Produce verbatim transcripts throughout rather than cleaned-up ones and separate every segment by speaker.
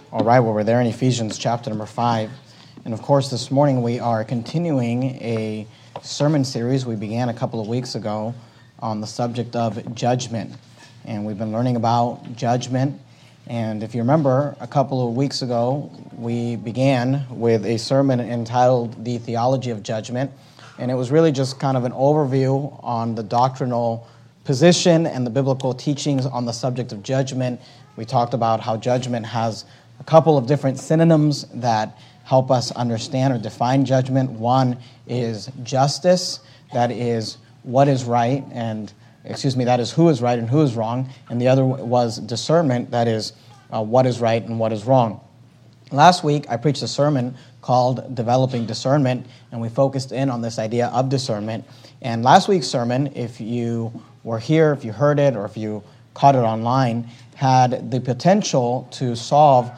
Speaker 1: All right, well, we're there in Ephesians chapter number five. And of course, this morning we are continuing a sermon series we began a couple of weeks ago on the subject of judgment. And we've been learning about judgment. And if you remember, a couple of weeks ago, we began with a sermon entitled The Theology of Judgment. And it was really just kind of an overview on the doctrinal position and the biblical teachings on the subject of judgment. We talked about how judgment has a couple of different synonyms that help us understand or define judgment. One is justice, that is what is right, and excuse me, that is who is right and who is wrong. And the other was discernment, that is uh, what is right and what is wrong. Last week, I preached a sermon called Developing Discernment, and we focused in on this idea of discernment. And last week's sermon, if you were here, if you heard it, or if you caught it online, had the potential to solve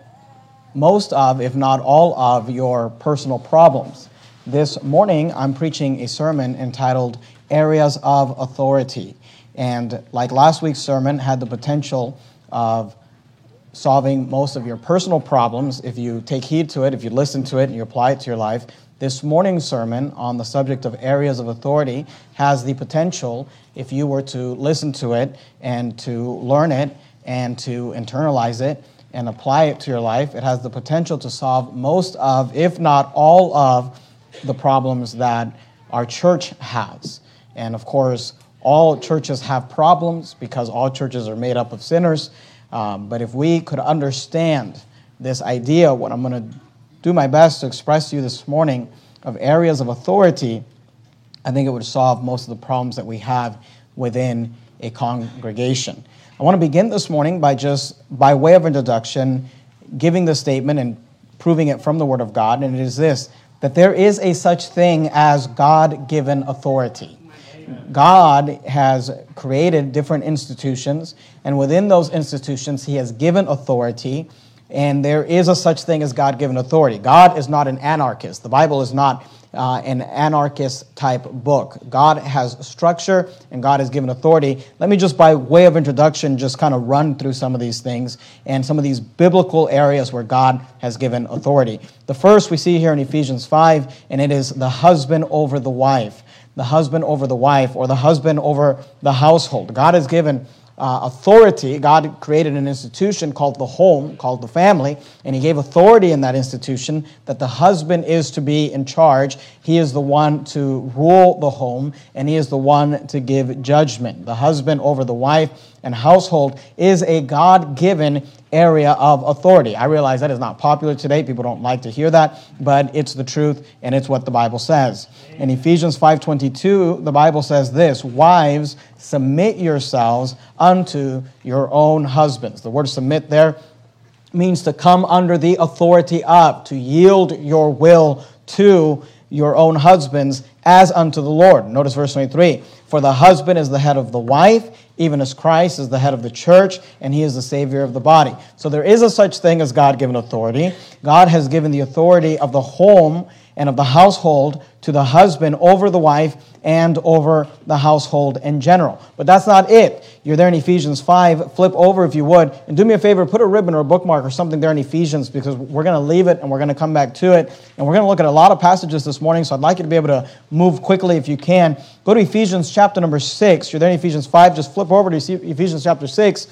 Speaker 1: most of, if not all of, your personal problems. This morning, I'm preaching a sermon entitled Areas of Authority. And like last week's sermon had the potential of solving most of your personal problems if you take heed to it, if you listen to it, and you apply it to your life. This morning's sermon on the subject of areas of authority has the potential, if you were to listen to it and to learn it and to internalize it and apply it to your life, it has the potential to solve most of, if not all of, the problems that our church has. And of course, all churches have problems because all churches are made up of sinners. Um, but if we could understand this idea, what I'm going to do my best to express to you this morning of areas of authority, I think it would solve most of the problems that we have within a congregation. I want to begin this morning by just, by way of introduction, giving the statement and proving it from the Word of God, and it is this, that there is a such thing as God-given authority. God has created different institutions, and within those institutions, He has given authority, and there is a such thing as God-given authority. God is not an anarchist. The Bible is not uh, an anarchist-type book. God has structure, and God has given authority. Let me just, by way of introduction, just kind of run through some of these things and some of these biblical areas where God has given authority. The first we see here in Ephesians five, and it is the husband over the wife. The husband over the wife, or the husband over the household. God has given uh, authority. God created an institution called the home, called the family, and He gave authority in that institution that the husband is to be in charge. He is the one to rule the home, and he is the one to give judgment. The husband over the wife and household is a God-given area of authority. I realize that is not popular today. People don't like to hear that, but it's the truth, and it's what the Bible says. In Ephesians five twenty-two, the Bible says this, "Wives, submit yourselves unto your own husbands." The word submit there means to come under the authority of, to yield your will to your own husbands as unto the Lord. Notice verse twenty-three. "For the husband is the head of the wife, even as Christ is the head of the church, and He is the Savior of the body." So there is a such thing as God-given authority. God has given the authority of the home and of the household to the husband over the wife and over the household in general. But that's not it. You're there in Ephesians five. Flip over if you would. And do me a favor, put a ribbon or a bookmark or something there in Ephesians, because we're going to leave it and we're going to come back to it. And we're going to look at a lot of passages this morning, so I'd like you to be able to move quickly if you can. Go to Ephesians chapter number six. You're there in Ephesians five. Just flip over to Ephesians chapter six.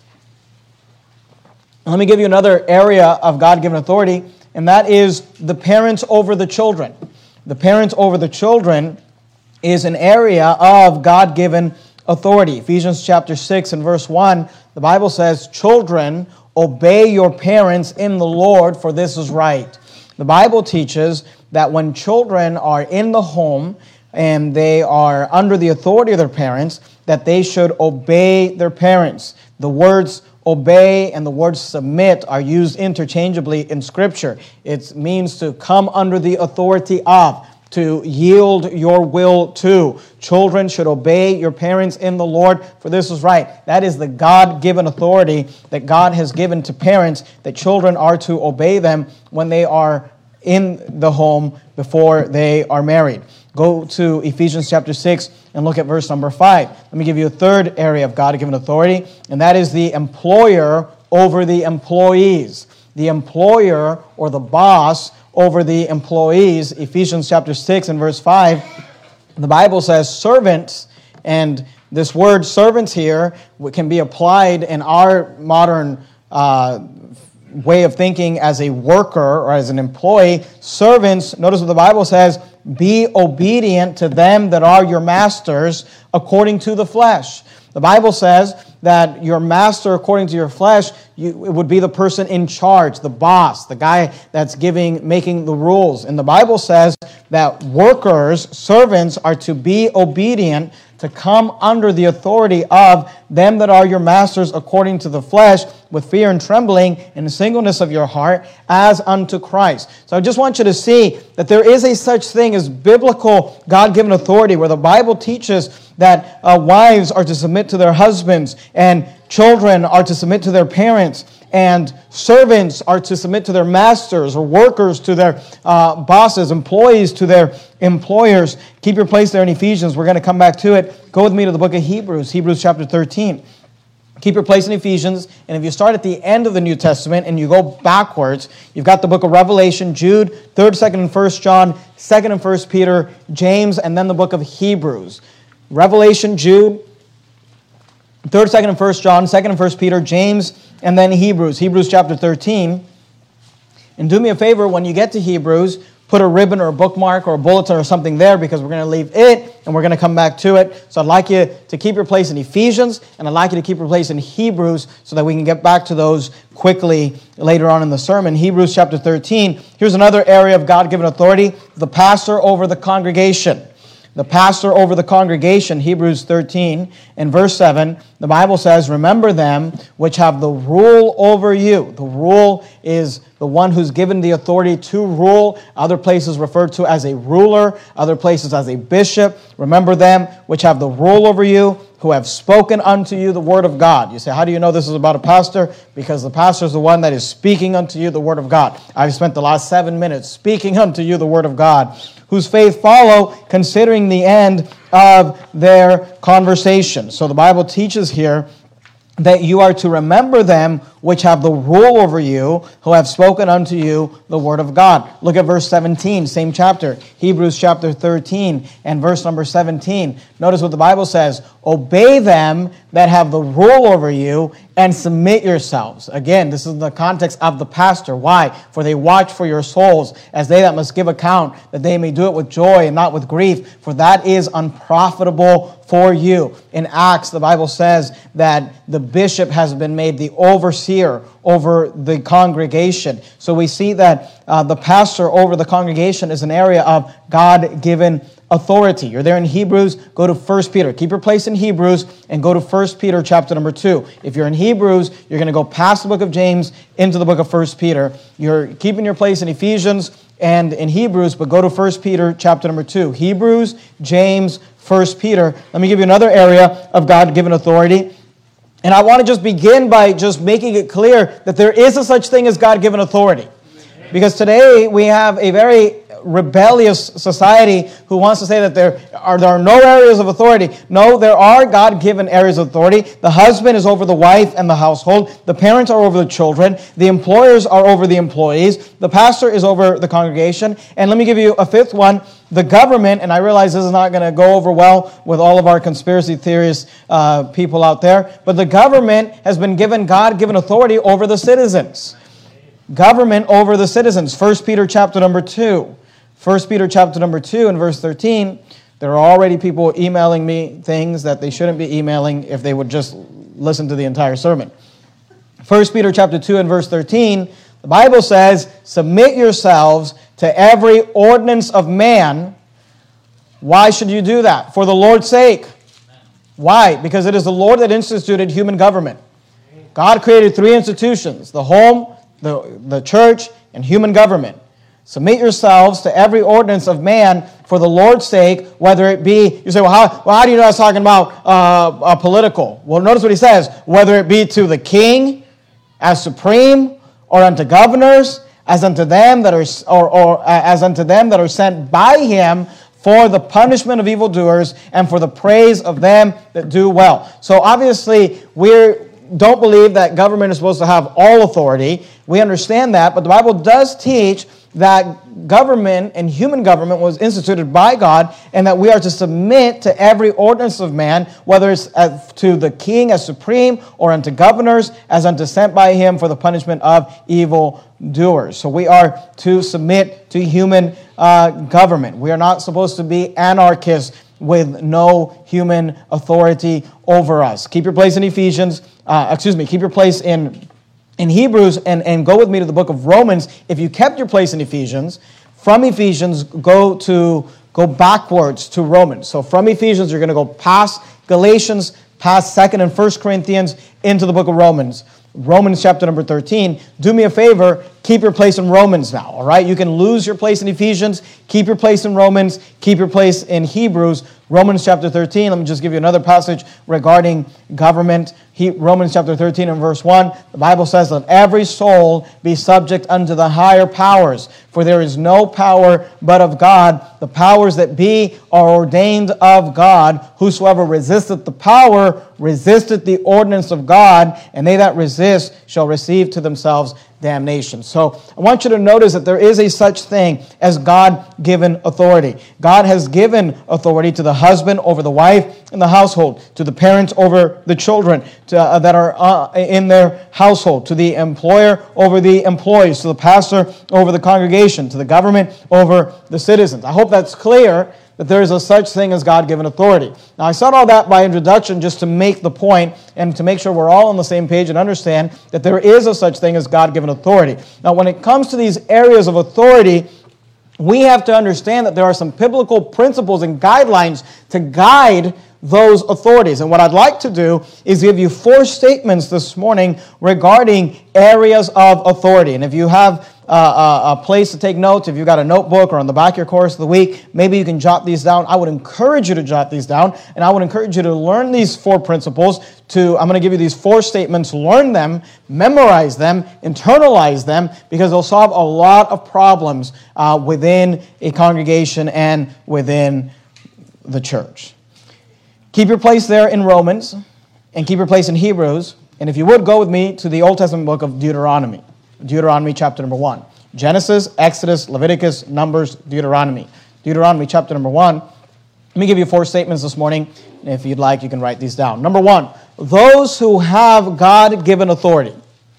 Speaker 1: Let me give you another area of God-given authority, and that is the parents over the children. The parents over the children is an area of God-given authority. Ephesians chapter six and verse one, the Bible says, "Children, obey your parents in the Lord, for this is right." The Bible teaches that when children are in the home and they are under the authority of their parents, that they should obey their parents. The words obey and the word submit are used interchangeably in Scripture. It means to come under the authority of, to yield your will to. Children should obey your parents in the Lord, for this is right. That is the God-given authority that God has given to parents, that children are to obey them when they are in the home before they are married. Go to Ephesians chapter six and look at verse number five. Let me give you a third area of God-given authority, and that is the employer over the employees. the employer or the boss over the employees. Ephesians chapter six and verse five, the Bible says servants, and this word servants here can be applied in our modern uh, way of thinking as a worker or as an employee. Servants, notice what the Bible says, be obedient to them that are your masters according to the flesh. The Bible says that your master according to your flesh, you, it would be the person in charge, the boss, the guy that's giving, making the rules. And the Bible says that workers, servants, are to be obedient, to come under the authority of them that are your masters according to the flesh, with fear and trembling in the singleness of your heart, as unto Christ. So I just want you to see that there is a such thing as biblical God-given authority, where the Bible teaches that uh, wives are to submit to their husbands, and children are to submit to their parents, and servants are to submit to their masters, or workers to their uh, bosses, employees to their employers. Keep your place there in Ephesians. We're going to come back to it. Go with me to the book of Hebrews, Hebrews chapter thirteen. Keep your place in Ephesians, and if you start at the end of the New Testament and you go backwards, you've got the book of Revelation, Jude, third, second, and first John, second and first Peter, James, and then the book of Hebrews. Revelation, Jude, third, second, and first John, second and first Peter, James, and then Hebrews, Hebrews chapter thirteen. And do me a favor, when you get to Hebrews, put a ribbon or a bookmark or a bulletin or something there, because we're going to leave it and we're going to come back to it. So I'd like you to keep your place in Ephesians, and I'd like you to keep your place in Hebrews so that we can get back to those quickly later on in the sermon. Hebrews chapter thirteen. Here's another area of God-given authority, the pastor over the congregation. The pastor over the congregation, Hebrews thirteen and verse seven, the Bible says, remember them which have the rule over you. The rule is the one who's given the authority to rule. Other places referred to as a ruler, other places as a bishop. Remember them which have the rule over you, who have spoken unto you the word of God. You say, how do you know this is about a pastor? Because the pastor is the one that is speaking unto you the word of God. I've spent the last seven minutes speaking unto you the word of God, whose faith follow, considering the end of their conversation. So the Bible teaches here that you are to remember them which have the rule over you, who have spoken unto you the word of God. Look at verse seventeen, same chapter, Hebrews chapter thirteen and verse number seventeen. Notice what the Bible says, obey them that have the rule over you, and submit yourselves. Again, this is in the context of the pastor. Why? For they watch for your souls, as they that must give account, that they may do it with joy and not with grief, for that is unprofitable for you. In Acts, the Bible says that the bishop has been made the overseer over the congregation. So we see that uh, the pastor over the congregation is an area of God-given authority. You're there in Hebrews, go to First Peter. Keep your place in Hebrews and go to First Peter chapter number two. If you're in Hebrews, you're going to go past the book of James into the book of First Peter. You're keeping your place in Ephesians and in Hebrews, but go to First Peter chapter number two. Hebrews, James, First Peter. Let me give you another area of God-given authority. And I want to just begin by just making it clear that there is a such thing as God-given authority. Because today we have a very rebellious society who wants to say that there are, there are no areas of authority. No, there are God-given areas of authority. The husband is over the wife and the household. The parents are over the children. The employers are over the employees. The pastor is over the congregation. And let me give you a fifth one. The government, and I realize this is not going to go over well with all of our conspiracy theorist uh, people out there, but the government has been given God-given authority over the citizens. Government over the citizens. First Peter chapter number two. First Peter chapter number two and verse thirteen. There are already people emailing me things that they shouldn't be emailing if they would just listen to the entire sermon. First Peter chapter two and verse thirteen. The Bible says, submit yourselves to every ordinance of man. Why should you do that? For the Lord's sake. Why? Because it is the Lord that instituted human government. God created three institutions, the home, the, the church, and human government. Submit yourselves to every ordinance of man for the Lord's sake, whether it be, you say, well, how, well, how do you know I was talking about uh, uh, political? Well, notice what he says, whether it be to the king as supreme, or unto governors, as unto them that are, or, or uh, as unto them that are sent by him for the punishment of evildoers and for the praise of them that do well. So obviously, we're don't believe that government is supposed to have all authority. We understand that, but the Bible does teach that government and human government was instituted by God, and that we are to submit to every ordinance of man, whether it's to the king as supreme or unto governors as unto sent by him for the punishment of evil doers. So we are to submit to human uh, government. We are not supposed to be anarchists with no human authority over us. Keep your place in Ephesians, uh, excuse me, keep your place in In Hebrews, and, and go with me to the book of Romans. If you kept your place in Ephesians, from Ephesians, go to go backwards to Romans. So from Ephesians, you're going to go past Galatians, past Second and First Corinthians, into the book of Romans. Romans chapter number thirteen. Do me a favor, keep your place in Romans now, all right? You can lose your place in Ephesians, keep your place in Romans, keep your place in Hebrews. Romans chapter thirteen, let me just give you another passage regarding government. He, Romans chapter thirteen and verse one, the Bible says, "Let every soul be subject unto the higher powers, for there is no power but of God. The powers that be are ordained of God. Whosoever resisteth the power, resisteth the ordinance of God, and they that resist shall receive to themselves damnation." So I want you to notice that there is a such thing as God-given authority. God has given authority to the husband over the wife in the household, to the parents over the children to, uh, that are uh, in their household, to the employer over the employees, to the pastor over the congregation, to the government over the citizens. I hope that's clear, that there is a such thing as God-given authority. Now, I said all that by introduction just to make the point and to make sure we're all on the same page and understand that there is a such thing as God-given authority. Now, when it comes to these areas of authority, we have to understand that there are some biblical principles and guidelines to guide those authorities. And what I'd like to do is give you four statements this morning regarding areas of authority. And if you have uh, a place to take notes, if you've got a notebook or on the back of your course of the week, maybe you can jot these down. I would encourage you to jot these down, and I would encourage you to learn these four principles. To I'm going to give you these four statements, learn them, memorize them, internalize them, because they'll solve a lot of problems uh, within a congregation and within the church. Keep your place there in Romans, and keep your place in Hebrews. And if you would, go with me to the Old Testament book of Deuteronomy. Deuteronomy chapter number one. Genesis, Exodus, Leviticus, Numbers, Deuteronomy. Deuteronomy chapter number one. Let me give you four statements this morning. And if you'd like, you can write these down. Number one, those who have God-given authority.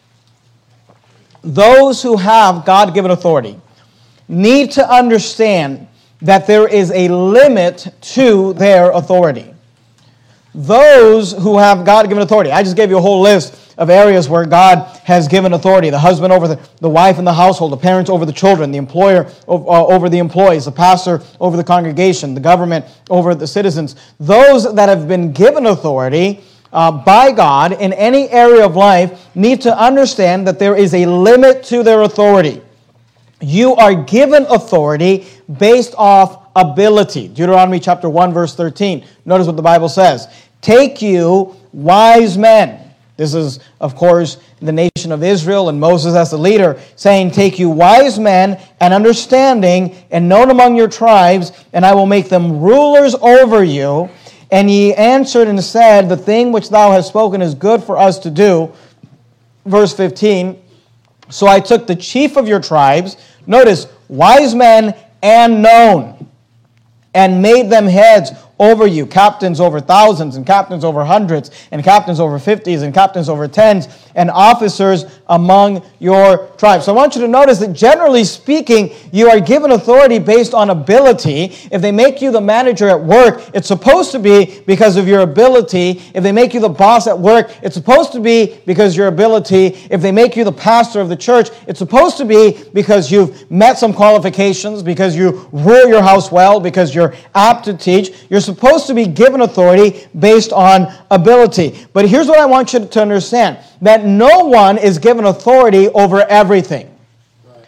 Speaker 1: Those who have God-given authority need to understand that there is a limit to their authority. Those who have God-given authority. I just gave you a whole list of areas where God has given authority. The husband over the, the wife in the household, the parents over the children, the employer over, uh, over the employees, the pastor over the congregation, the government over the citizens. Those that have been given authority uh, by God in any area of life need to understand that there is a limit to their authority. You are given authority based off ability. Deuteronomy chapter one, verse thirteen. Notice what the Bible says. "Take you wise men." This is, of course, the nation of Israel and Moses as the leader, saying, "Take you wise men and understanding and known among your tribes, and I will make them rulers over you." And ye answered and said, "The thing which thou hast spoken is good for us to do." Verse fifteen, "So I took the chief of your tribes," notice, wise men and known, "and made them heads over you, captains over thousands, and captains over hundreds, and captains over fifties, and captains over tens, and officers among your tribes." So I want you to notice that generally speaking, you are given authority based on ability. If they make you the manager at work, it's supposed to be because of your ability. If they make you the boss at work, it's supposed to be because of your ability. If they make you the pastor of the church, it's supposed to be because you've met some qualifications, because you rule your house well, because you're apt to teach. You're supposed to be given authority based on ability. But here's what I want you to understand, that no one is given authority over everything.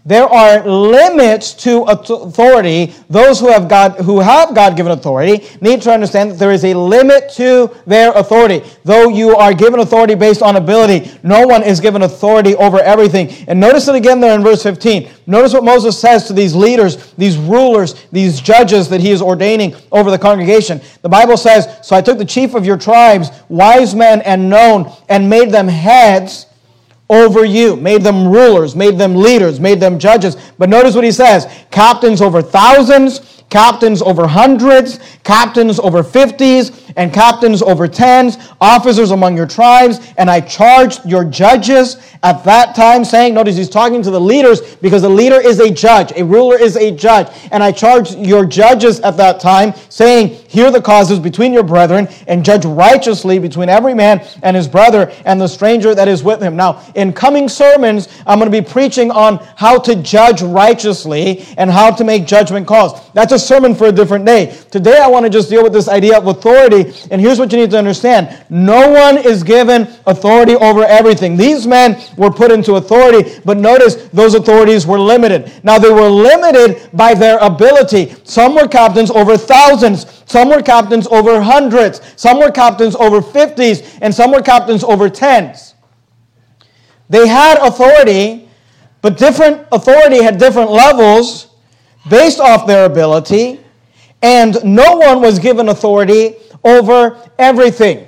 Speaker 1: there are limits to authority. Those who have God, who have God-given authority need to understand that there is a limit to their authority. Though you are given authority based on ability, no one is given authority over everything. And notice it again there in verse fifteen. Notice what Moses says to these leaders, these rulers, these judges that he is ordaining over the congregation. The Bible says, "So I took the chief of your tribes, wise men and known, and made them heads over you," made them rulers, made them leaders, made them judges. But notice what he says, captains over thousands, captains over hundreds, captains over fifties, and captains over tens, officers among your tribes, and I charged your judges at that time, saying, notice he's talking to the leaders, because a leader is a judge, a ruler is a judge, and I charged your judges at that time, saying, hear the causes between your brethren, and judge righteously between every man and his brother, and the stranger that is with him. Now, in coming sermons, I'm going to be preaching on how to judge righteously, and how to make judgment calls. That's a sermon for a different day. Today, I want to just deal with this idea of authority, and here's what you need to understand. No one is given authority over everything. These men were put into authority, but notice those authorities were limited. Now, they were limited by their ability. Some were captains over thousands, some were captains over hundreds, some were captains over fifties, and some were captains over tens. They had authority, but different authority had different levels based off their ability, and no one was given authority over everything.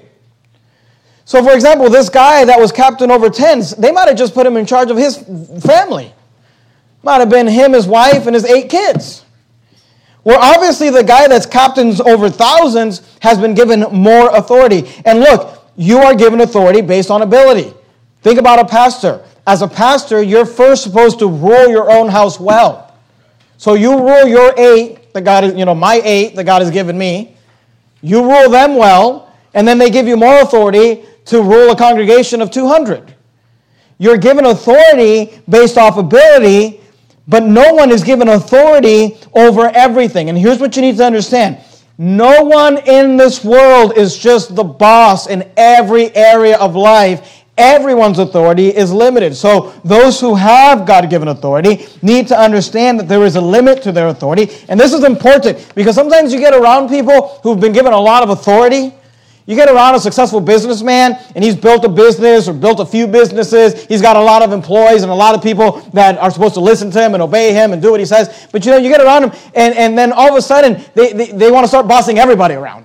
Speaker 1: So, for example, this guy that was captain over tens, they might have just put him in charge of his family. Might have been him, his wife, and his eight kids. Well, obviously, the guy that's captains over thousands has been given more authority. And look, you are given authority based on ability. Think about a pastor. As a pastor, you're first supposed to rule your own house well. So you rule your eight, the God is, you know, my eight that God has given me. You rule them well, and then they give you more authority to rule a congregation of two hundred. You're given authority based off ability, but no one is given authority over everything. And here's what you need to understand. No one in this world is just the boss in every area of life. Everyone's authority is limited. So those who have God-given authority need to understand that there is a limit to their authority. And this is important because sometimes you get around people who've been given a lot of authority. You get around a successful businessman, and he's built a business or built a few businesses. He's got a lot of employees and a lot of people that are supposed to listen to him and obey him and do what he says. But you know, you get around him, and, and then all of a sudden, they, they, they want to start bossing everybody around.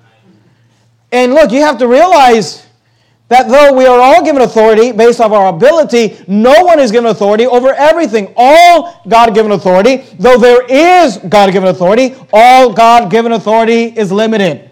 Speaker 1: And look, you have to realize that though we are all given authority based off our ability, no one is given authority over everything. All God-given authority, though there is God-given authority, all God-given authority is limited.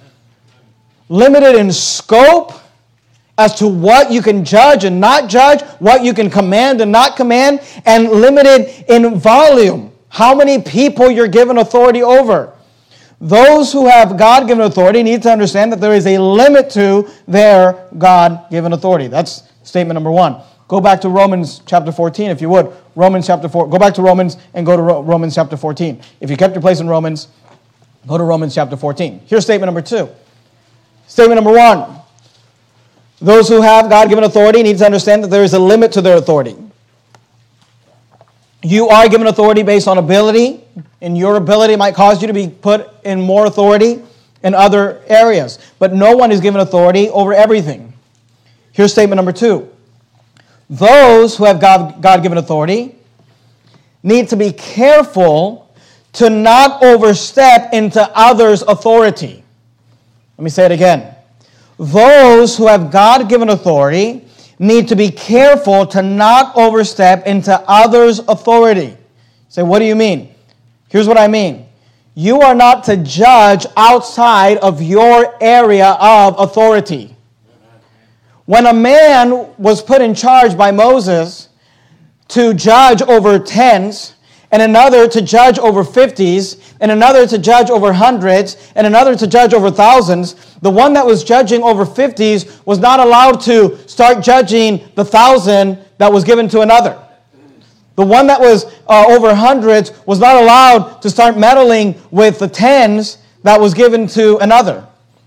Speaker 1: Limited in scope as to what you can judge and not judge, what you can command and not command, and limited in volume, how many people you're given authority over. Those who have God-given authority need to understand that there is a limit to their God-given authority. That's statement number one. Go back to Romans chapter fourteen, if you would. Romans chapter four. Go back to Romans and go to Romans chapter fourteen. If you kept your place in Romans, go to Romans chapter fourteen. Here's statement number two. Statement number one. Those who have God-given authority need to understand that there is a limit to their authority. You are given authority based on ability, and your ability might cause you to be put in more authority in other areas. But no one is given authority over everything. Here's statement number two. Those who have God, God-given authority need to be careful to not overstep into others' authority. Let me say it again. Those who have God-given authority need to be careful to not overstep into others' authority. You say, what do you mean? Here's what I mean. You are not to judge outside of your area of authority. When a man was put in charge by Moses to judge over tens, and another to judge over fifties, and another to judge over hundreds, and another to judge over thousands, the one that was judging over fifties was not allowed to start judging the thousand that was given to another. The one that was uh, over hundreds was not allowed to start meddling with the tens that was given to another.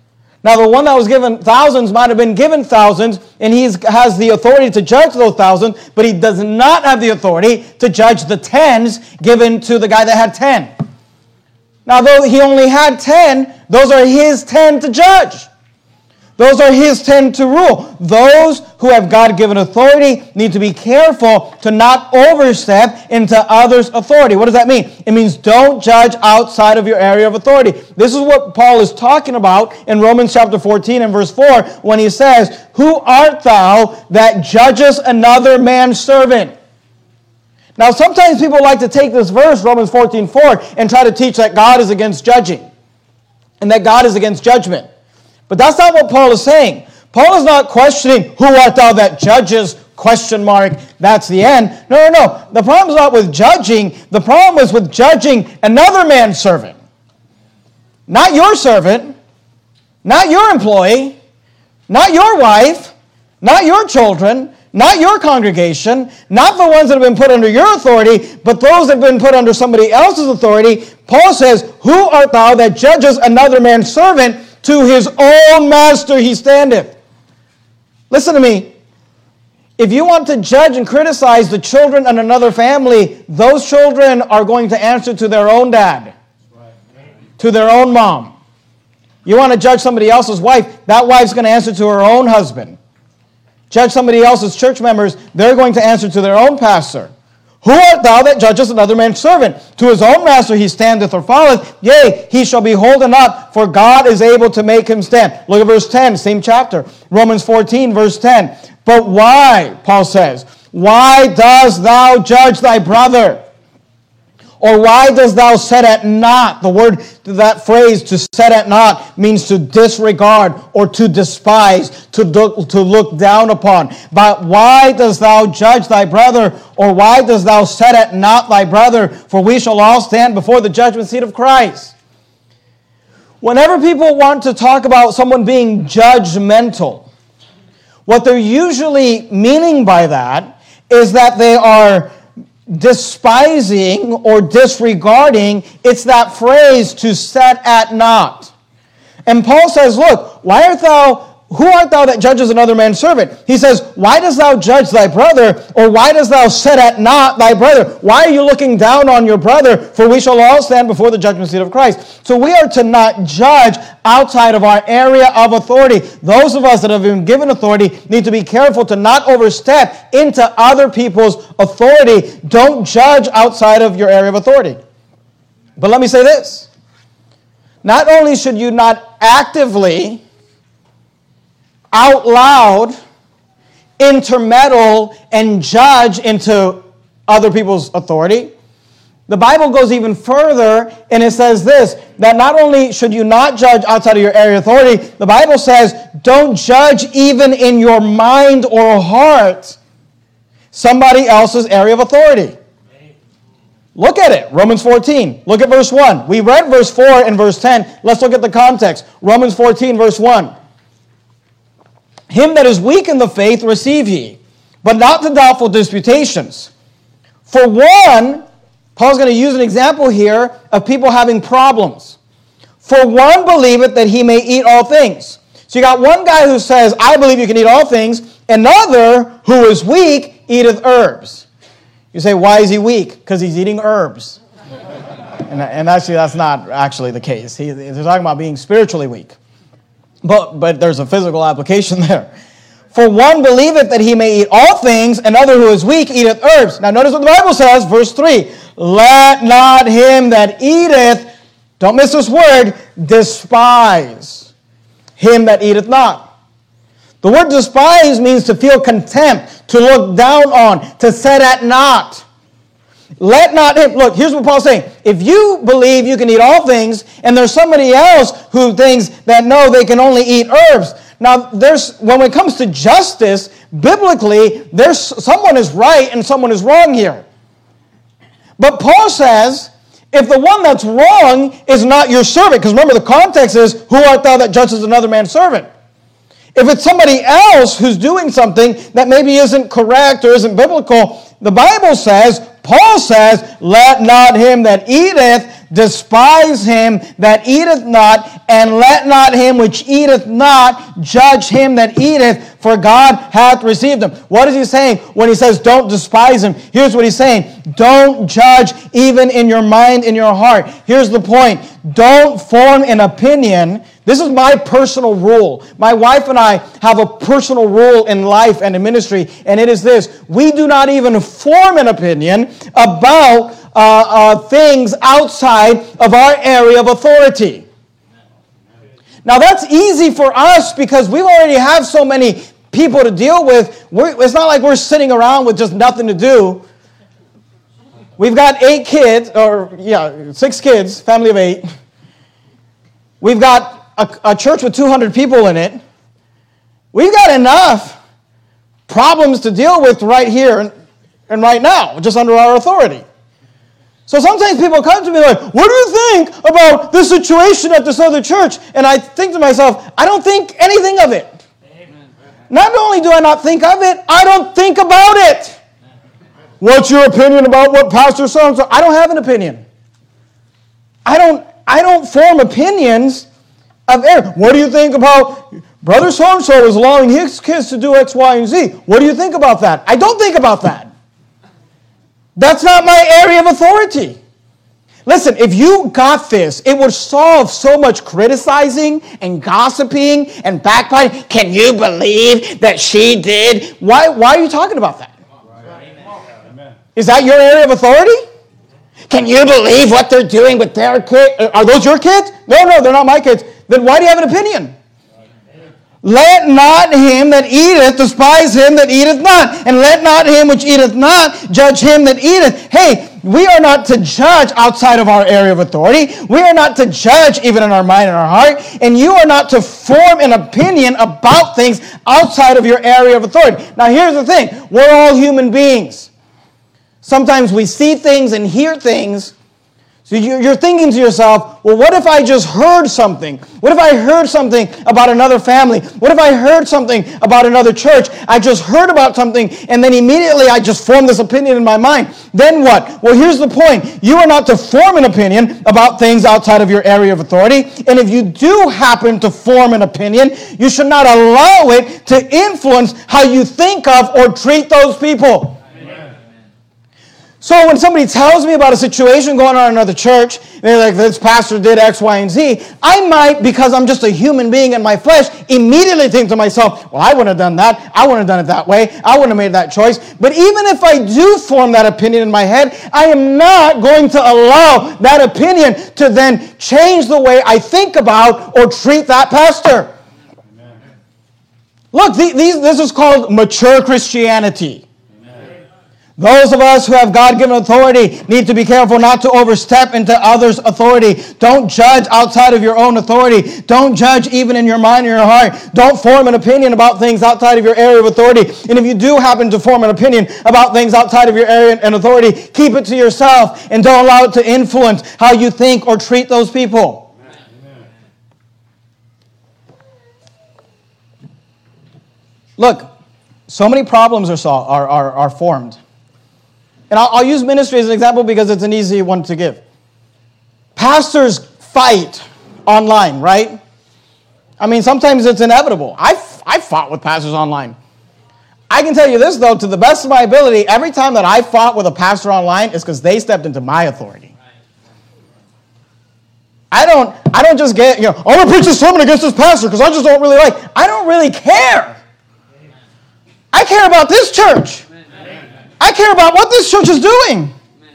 Speaker 1: Now, the one that was given thousands might have been given thousands, and he has the authority to judge those thousands, but he does not have the authority to judge the tens given to the guy that had ten. Now, though he only had ten, those are his ten to judge. Those are his ten to rule. Those who have God-given authority need to be careful to not overstep into others' authority. What does that mean? It means don't judge outside of your area of authority. This is what Paul is talking about in Romans chapter fourteen and verse four when he says, "Who art thou that judgest another man's servant?" Now, sometimes people like to take this verse, Romans fourteen four, and try to teach that God is against judging and that God is against judgment. But that's not what Paul is saying. Paul is not questioning, who art thou that judges, question mark, that's the end. No, no, no. The problem is not with judging. The problem is with judging another man's servant. Not your servant, not your employee, not your wife, not your children, not your congregation, not the ones that have been put under your authority, but those that have been put under somebody else's authority. Paul says, who art thou that judges another man's servant? To his own master he standeth. Listen to me. If you want to judge and criticize the children in another family, those children are going to answer to their own dad, to their own mom. You want to judge somebody else's wife, that wife's going to answer to her own husband. Judge somebody else's church members, they're going to answer to their own pastor. Who art thou that judgest another man's servant? To his own master he standeth or falleth. Yea, he shall be holden up, for God is able to make him stand. Look at verse ten, same chapter. Romans fourteen, verse ten. But why, Paul says, why dost thou judge thy brother? Or why dost thou set at naught? The word, that phrase, to set at naught, means to disregard or to despise, to look, to look down upon. But why dost thou judge thy brother? Or why dost thou set at naught thy brother? For we shall all stand before the judgment seat of Christ. Whenever people want to talk about someone being judgmental, what they're usually meaning by that is that they are despising or disregarding. It's that phrase, to set at naught. And Paul says, look, why art thou, who art thou that judges another man's servant? He says, why dost thou judge thy brother? Or why dost thou set at naught thy brother? Why are you looking down on your brother? For we shall all stand before the judgment seat of Christ. So we are to not judge outside of our area of authority. Those of us that have been given authority need to be careful to not overstep into other people's authority. Don't judge outside of your area of authority. But let me say this. Not only should you not actively, out loud, intermeddle and judge into other people's authority, the Bible goes even further, and it says this, that not only should you not judge outside of your area of authority, the Bible says, don't judge even in your mind or heart somebody else's area of authority. Look at it, Romans fourteen. Look at verse one. We read verse four and verse ten. Let's look at the context. Romans fourteen, verse one. Him that is weak in the faith receive ye, but not to doubtful disputations. For one, Paul's going to use an example here of people having problems. For one believeth that he may eat all things. So you got one guy who says, I believe you can eat all things. Another who is weak eateth herbs. You say, why is he weak? Because he's eating herbs. and, and actually, that's not actually the case. He, they're talking about being spiritually weak. But, but there's a physical application there. For one believeth that he may eat all things, another who is weak eateth herbs. Now notice what the Bible says, verse three. Let not him that eateth, don't miss this word, despise him that eateth not. The word despise means to feel contempt, to look down on, to set at naught. Let not him, look, here's what Paul's saying. If you believe you can eat all things, and there's somebody else who thinks that no, they can only eat herbs. Now, there's when it comes to justice, biblically, there's someone is right and someone is wrong here. But Paul says, if the one that's wrong is not your servant, because remember the context is, who art thou that judges another man's servant? If it's somebody else who's doing something that maybe isn't correct or isn't biblical, the Bible says, Paul says, let not him that eateth Despise him that eateth not, and let not him which eateth not judge him that eateth, for God hath received him. What is he saying when he says don't despise him? Here's what he's saying. Don't judge even in your mind, in your heart. Here's the point. Don't form an opinion. This is my personal rule. My wife and I have a personal rule in life and in ministry, and it is this. We do not even form an opinion about uh, uh, things outside of our area of authority. Now, that's easy for us because we already have so many people to deal with. We're, it's not like we're sitting around with just nothing to do. We've got eight kids, or yeah, six kids, family of eight. We've got a, a church with two hundred people in it. We've got enough problems to deal with right here and, and right now, just under our authority. So sometimes people come to me like, what do you think about this situation at this other church? And I think to myself, I don't think anything of it. Amen. Not only do I not think of it, I don't think about it. What's your opinion about what Pastor so-and-so? I don't have an opinion. I don't, I don't form opinions of error. What do you think about Brother so-and-so is allowing his kids to do X, Y, and Z? What do you think about that? I don't think about that. That's not my area of authority. Listen, if you got this, it would solve so much criticizing and gossiping and backbiting. Can you believe that she did? Why, why are you talking about that? Is that your area of authority? Can you believe what they're doing with their kids? Are those your kids? No, no, they're not my kids. Then why do you have an opinion? Let not him that eateth despise him that eateth not, and let not him which eateth not judge him that eateth. Hey, we are not to judge outside of our area of authority. We are not to judge even in our mind and our heart, and you are not to form an opinion about things outside of your area of authority. Now here's the thing. We're all human beings. Sometimes we see things and hear things. So you're thinking to yourself, well, what if I just heard something? What if I heard something about another family? What if I heard something about another church? I just heard about something, and then immediately I just formed this opinion in my mind. Then what? Well, here's the point. You are not to form an opinion about things outside of your area of authority. And if you do happen to form an opinion, you should not allow it to influence how you think of or treat those people. So when somebody tells me about a situation going on in another church, and they're like, this pastor did X, Y, and Z, I might, because I'm just a human being in my flesh, immediately think to myself, well, I wouldn't have done that. I wouldn't have done it that way. I wouldn't have made that choice. But even if I do form that opinion in my head, I am not going to allow that opinion to then change the way I think about or treat that pastor. Amen. Look, these, this is called mature Christianity. Those of us who have God-given authority need to be careful not to overstep into others' authority. Don't judge outside of your own authority. Don't judge even in your mind or your heart. Don't form an opinion about things outside of your area of authority. And if you do happen to form an opinion about things outside of your area and authority, keep it to yourself and don't allow it to influence how you think or treat those people. Amen. Look, so many problems are, sol- are, are, are formed. And I'll, I'll use ministry as an example because it's an easy one to give. Pastors fight online, right? I mean, sometimes it's inevitable. I've, I've fought with pastors online. I can tell you this, though, to the best of my ability, every time that I fought with a pastor online, it's because they stepped into my authority. I don't, I don't just get, you know, I'm going to preach a sermon against this pastor because I just don't really like. I don't really care. I care about this church. I care about what this church is doing.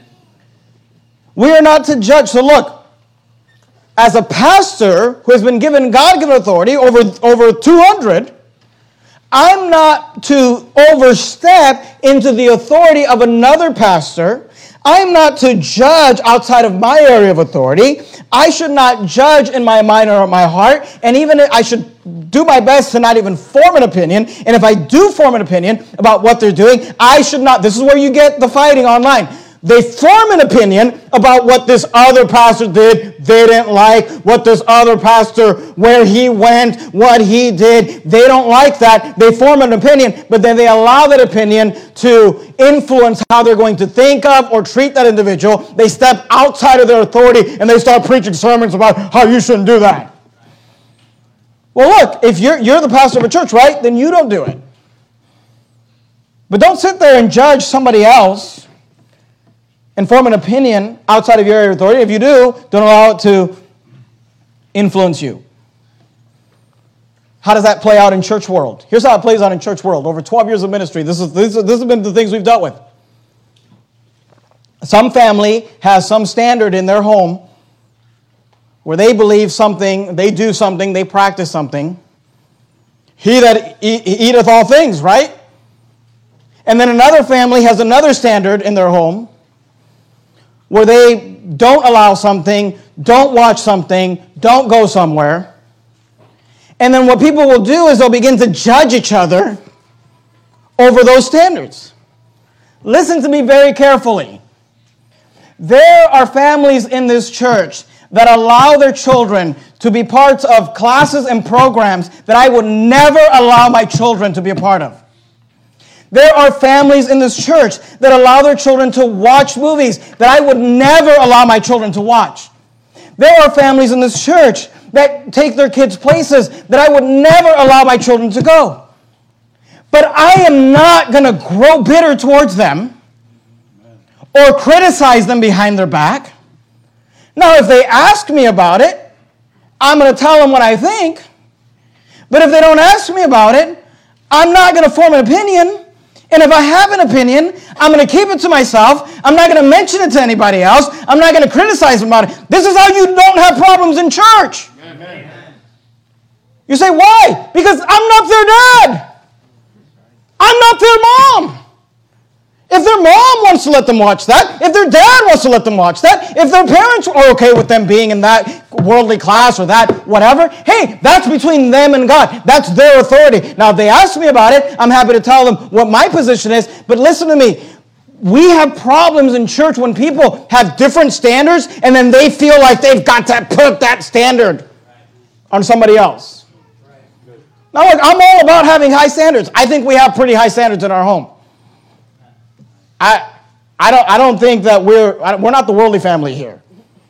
Speaker 1: We are not to judge. So look, as a pastor who has been given God-given authority over, over two hundred, I'm not to overstep into the authority of another pastor. I'm not to judge outside of my area of authority. I should not judge in my mind or my heart. And even I should do my best to not even form an opinion. And if I do form an opinion about what they're doing, I should not. This is where you get the fighting online. They form an opinion about what this other pastor did, they didn't like, what this other pastor, where he went, what he did, they don't like that. They form an opinion, but then they allow that opinion to influence how they're going to think of or treat that individual. They step outside of their authority and they start preaching sermons about how you shouldn't do that. Well, look, if you're, you're the pastor of a church, right, then you don't do it. But don't sit there and judge somebody else and form an opinion outside of your area of authority. If you do, don't allow it to influence you. How does that play out in church world? Here's how it plays out in church world. Over twelve years of ministry, this is this, this has been the things we've dealt with. Some family has some standard in their home where they believe something, they do something, they practice something. He that e- eateth all things, right? And then another family has another standard in their home where they don't allow something, don't watch something, don't go somewhere. And then what people will do is they'll begin to judge each other over those standards. Listen to me very carefully. There are families in this church that allow their children to be parts of classes and programs that I would never allow my children to be a part of. There are families in this church that allow their children to watch movies that I would never allow my children to watch. There are families in this church that take their kids places that I would never allow my children to go. But I am not going to grow bitter towards them or criticize them behind their back. Now, if they ask me about it, I'm going to tell them what I think. But if they don't ask me about it, I'm not going to form an opinion. And if I have an opinion, I'm going to keep it to myself. I'm not going to mention it to anybody else. I'm not going to criticize them about it. This is how you don't have problems in church. Amen. You say, why? Because I'm not their dad. I'm not their mom. If their mom wants to let them watch that, if their dad wants to let them watch that, if their parents are okay with them being in that worldly class or that whatever, hey, that's between them and God. That's their authority. Now, if they ask me about it, I'm happy to tell them what my position is. But listen to me. We have problems in church when people have different standards and then they feel like they've got to put that standard on somebody else. Now, look, I'm all about having high standards. I think we have pretty high standards in our home. I, I don't, I don't think that we're, we're not the worldly family here.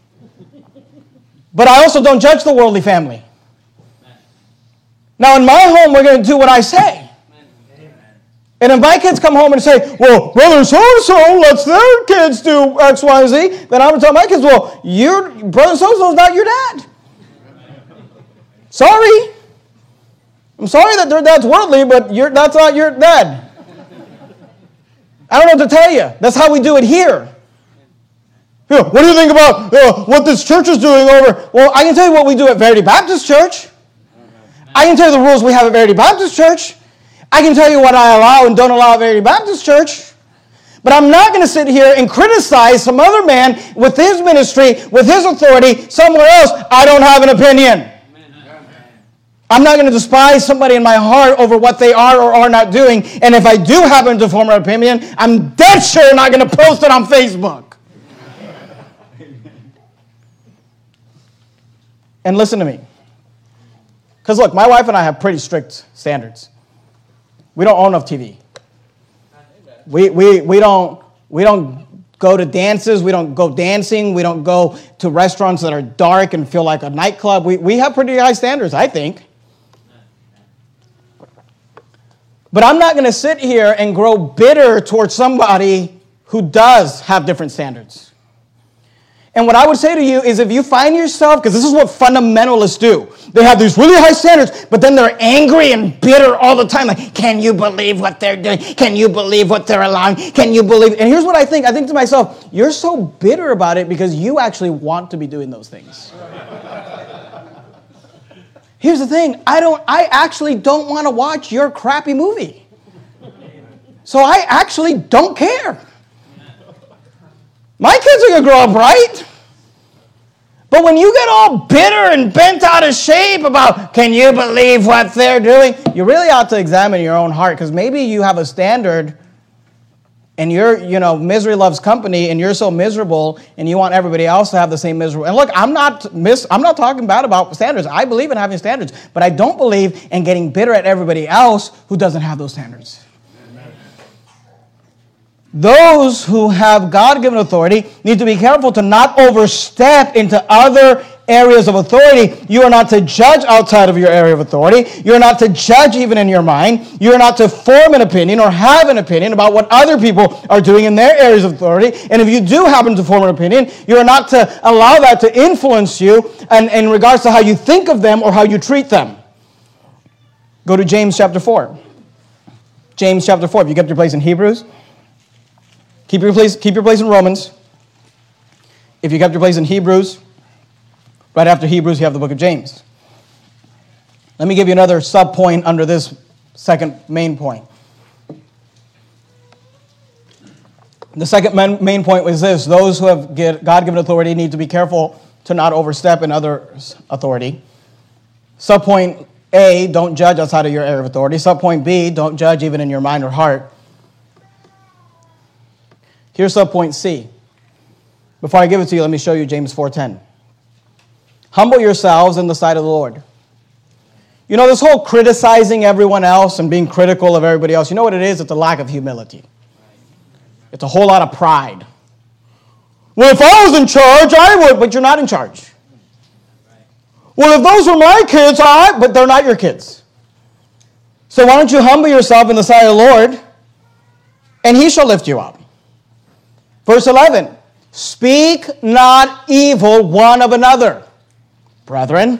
Speaker 1: But I also don't judge the worldly family. Now, in my home, we're going to do what I say. And if my kids come home and say, well, brother so-and-so lets their kids do X, Y, and Z, then I'm going to tell my kids, well, your brother so-and-so is not your dad. Sorry. I'm sorry that their dad's worldly, but you're, that's not your dad. I don't know what to tell you. That's how we do it here. Yeah, what do you think about uh, what this church is doing over? Well, I can tell you what we do at Verity Baptist Church. I can tell you the rules we have at Verity Baptist Church. I can tell you what I allow and don't allow at Verity Baptist Church. But I'm not going to sit here and criticize some other man with his ministry, with his authority, somewhere else. I don't have an opinion. I'm not going to despise somebody in my heart over what they are or are not doing. And if I do happen to form an opinion, I'm dead sure not going to post it on Facebook. And listen to me. Because look, my wife and I have pretty strict standards. We don't own enough T V. We, we, we, don't, we don't go to dances. We don't go dancing. We don't go to restaurants that are dark and feel like a nightclub. We, we have pretty high standards, I think. But I'm not going to sit here and grow bitter towards somebody who does have different standards. And what I would say to you is if you find yourself, because this is what fundamentalists do. They have these really high standards, but then they're angry and bitter all the time. Like, can you believe what they're doing? Can you believe what they're allowing? Can you believe? And here's what I think. I think to myself, you're so bitter about it because you actually want to be doing those things. Here's the thing, I don't. I actually don't want to watch your crappy movie. So I actually don't care. My kids are going to grow up right. But when you get all bitter and bent out of shape about, can you believe what they're doing? You really ought to examine your own heart because maybe you have a standard and you're, you know, misery loves company, and you're so miserable, and you want everybody else to have the same miserable. And look, I'm not mis- I'm not talking bad about standards. I believe in having standards, but I don't believe in getting bitter at everybody else who doesn't have those standards. Amen. Those who have God-given authority need to be careful to not overstep into other areas of authority. You are not to judge outside of your area of authority. You are not to judge even in your mind. You are not to form an opinion or have an opinion about what other people are doing in their areas of authority. And if you do happen to form an opinion, you are not to allow that to influence you and in regards to how you think of them or how you treat them. Go to James chapter four. James chapter four. If you kept your place in Hebrews, keep your place, keep your place in Romans. If you kept your place in Hebrews, right after Hebrews, you have the book of James. Let me give you another sub-point under this second main point. The second main point was this. Those who have God-given authority need to be careful to not overstep in others' authority. Sub-point A, don't judge outside of your area of authority. Sub-point B, don't judge even in your mind or heart. Here's sub-point C. Before I give it to you, let me show you James four ten. Humble yourselves in the sight of the Lord. You know, this whole criticizing everyone else and being critical of everybody else, you know what it is? It's a lack of humility. It's a whole lot of pride. Well, if I was in charge, I would, but you're not in charge. Well, if those were my kids, I, but they're not your kids. So why don't you humble yourself in the sight of the Lord, and he shall lift you up. Verse eleven, speak not evil one of another. Brethren,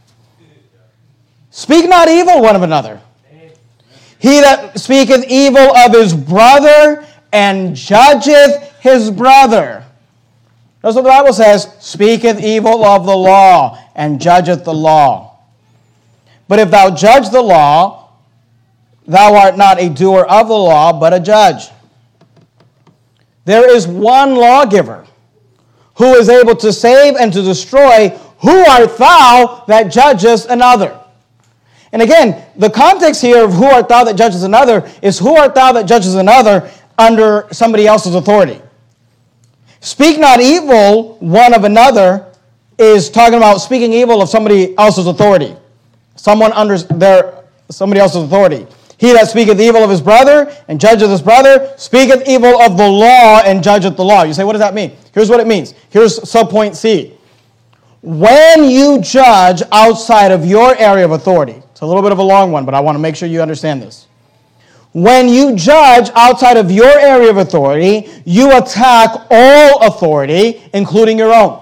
Speaker 1: speak not evil one of another. He that speaketh evil of his brother and judgeth his brother. That's what the Bible says, speaketh evil of the law and judgeth the law. But if thou judge the law, thou art not a doer of the law, but a judge. There is one lawgiver who is able to save and to destroy. Who art thou that judgest another? And again, the context here of who art thou that judgest another is who art thou that judgest another under somebody else's authority. Speak not evil one of another is talking about speaking evil of somebody else's authority. Someone under their somebody else's authority. He that speaketh evil of his brother and judgeth his brother speaketh evil of the law and judgeth the law. You say, what does that mean? Here's what it means. Here's subpoint C. When you judge outside of your area of authority, it's a little bit of a long one, but I want to make sure you understand this. When you judge outside of your area of authority, you attack all authority, including your own.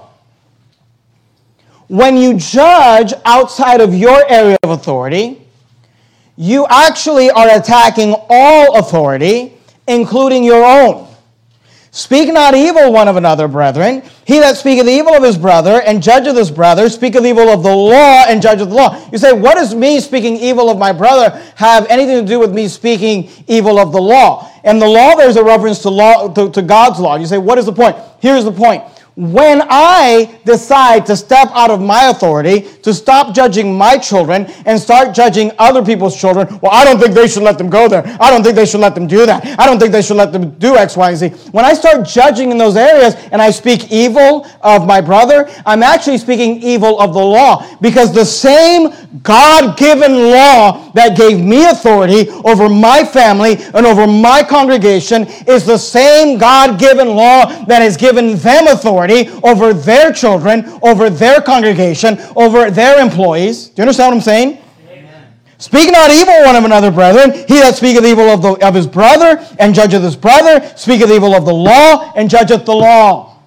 Speaker 1: When you judge outside of your area of authority, you actually are attacking all authority, including your own. Speak not evil one of another, brethren. He that speaketh evil of his brother and judgeth his brother speaketh evil of the law and judgeth the law. You say, what does me speaking evil of my brother have anything to do with me speaking evil of the law? And the law, there's a reference to law to, to God's law. You say, what is the point? Here's the point. When I decide to step out of my authority, to stop judging my children and start judging other people's children, well, I don't think they should let them go there. I don't think they should let them do that. I don't think they should let them do X, Y, and Z. When I start judging in those areas and I speak evil of my brother, I'm actually speaking evil of the law, because the same God-given law that gave me authority over my family and over my congregation is the same God-given law that has given them authority over their children, over their congregation, over their employees. Do you understand what I'm saying? Amen. Speak not evil one of another, brethren. He that speaketh evil of, the, of his brother and judgeth his brother speaketh evil of the law and judgeth the law.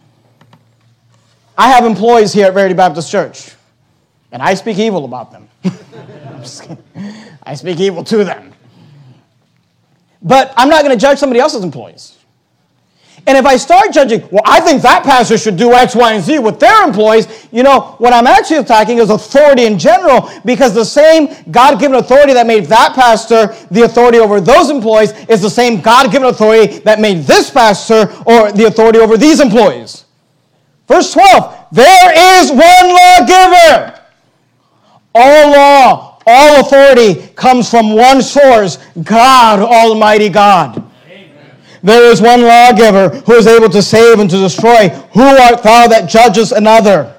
Speaker 1: I have employees here at Verity Baptist Church, and I speak evil about them. I'm just kidding. I speak evil to them. But I'm not going to judge somebody else's employees. And if I start judging, well, I think that pastor should do X, Y, and Z with their employees, you know, what I'm actually attacking is authority in general, because the same God-given authority that made that pastor the authority over those employees is the same God-given authority that made this pastor or the authority over these employees. Verse twelve, there is one lawgiver. All law, all authority comes from one source, God, Almighty God. There is one lawgiver who is able to save and to destroy. Who art thou that judgest another?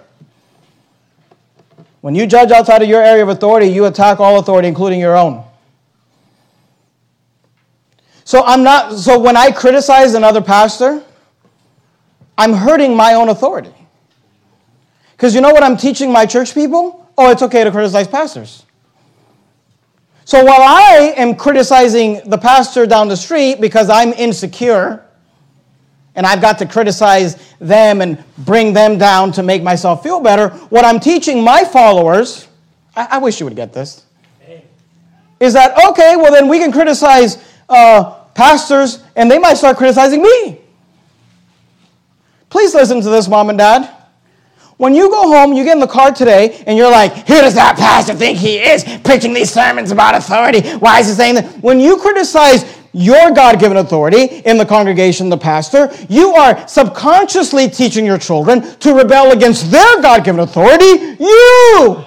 Speaker 1: When you judge outside of your area of authority, you attack all authority, including your own. So I'm not. So when I criticize another pastor, I'm hurting my own authority. Because you know what I'm teaching my church people? Oh, it's okay to criticize pastors. So while I am criticizing the pastor down the street because I'm insecure, and I've got to criticize them and bring them down to make myself feel better, what I'm teaching my followers, I, I wish you would get this, is that, okay, well then we can criticize uh, pastors, and they might start criticizing me. Please listen to this, Mom and Dad. When you go home, you get in the car today, and you're like, who does that pastor think he is, preaching these sermons about authority? Why is he saying that? When you criticize your God-given authority in the congregation, the pastor, you are subconsciously teaching your children to rebel against their God-given authority, you.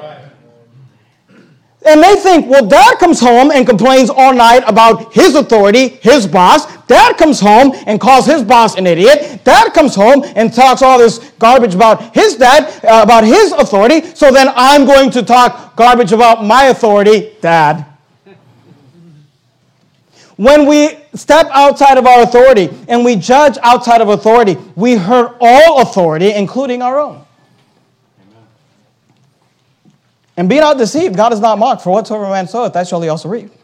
Speaker 1: And they think, well, Dad comes home and complains all night about his authority, his boss. Dad comes home and calls his boss an idiot. Dad comes home and talks all this garbage about his dad, uh, about his authority. So then I'm going to talk garbage about my authority, Dad. When we step outside of our authority and we judge outside of authority, we hurt all authority, including our own. And be not deceived, God is not mocked, for whatsoever man soweth, that shall he also reap.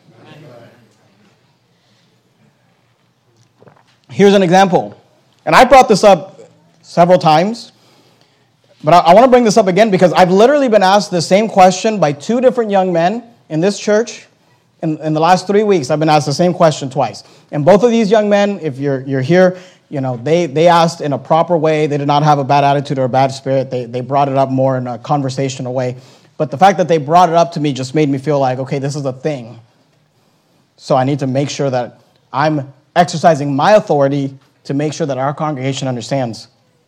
Speaker 1: Here's an example. And I brought this up several times, but I, I want to bring this up again because I've literally been asked the same question by two different young men in this church. In, in the last three weeks, I've been asked the same question twice. And both of these young men, if you're you're here, you know, they, they asked in a proper way. They did not have a bad attitude or a bad spirit. They, they brought it up more in a conversational way. But the fact that they brought it up to me just made me feel like, okay, this is a thing. So I need to make sure that I'm exercising my authority to make sure that our congregation understands.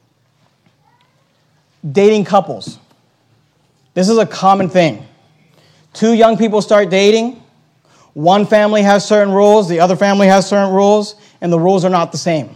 Speaker 1: Dating couples. This is a common thing. Two young people start dating. One family has certain rules, the other family has certain rules, and the rules are not the same.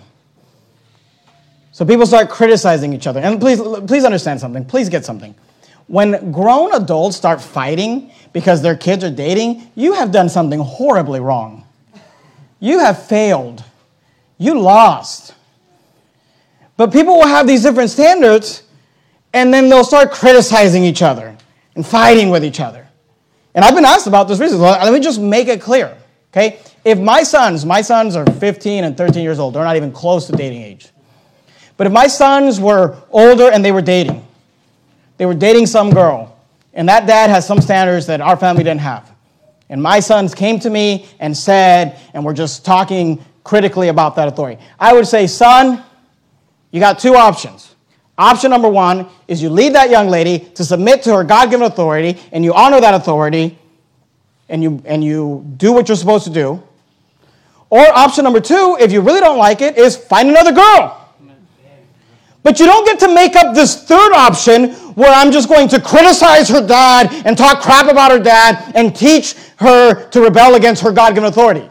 Speaker 1: So people start criticizing each other. And please, please understand something. Please get something. When grown adults start fighting because their kids are dating, you have done something horribly wrong. You have failed. You lost. But people will have these different standards, and then they'll start criticizing each other and fighting with each other. And I've been asked about this recently. Let me just make it clear, okay? If my sons, my sons are fifteen and thirteen years old. They're not even close to dating age. But if my sons were older and they were dating, they were dating some girl, and that dad has some standards that our family didn't have. And my sons came to me and said, and we're just talking critically about that authority. I would say, son, you got two options. Option number one is you lead that young lady to submit to her God-given authority, and you honor that authority, and you, and you do what you're supposed to do. Or option number two, if you really don't like it, is find another girl. But you don't get to make up this third option where I'm just going to criticize her dad and talk crap about her dad and teach her to rebel against her God-given authority.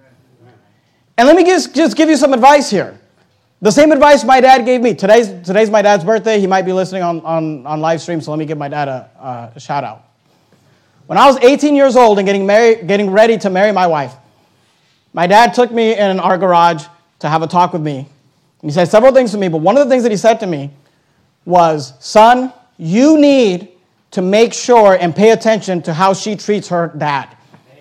Speaker 1: And let me just, just give you some advice here. The same advice my dad gave me. Today's, today's my dad's birthday. He might be listening on, on, on live stream, so let me give my dad a, a shout out. When I was eighteen years old and getting, married, getting ready to marry my wife, my dad took me in our garage to have a talk with me. He said several things to me, but one of the things that he said to me was, son, you need to make sure and pay attention to how she treats her dad.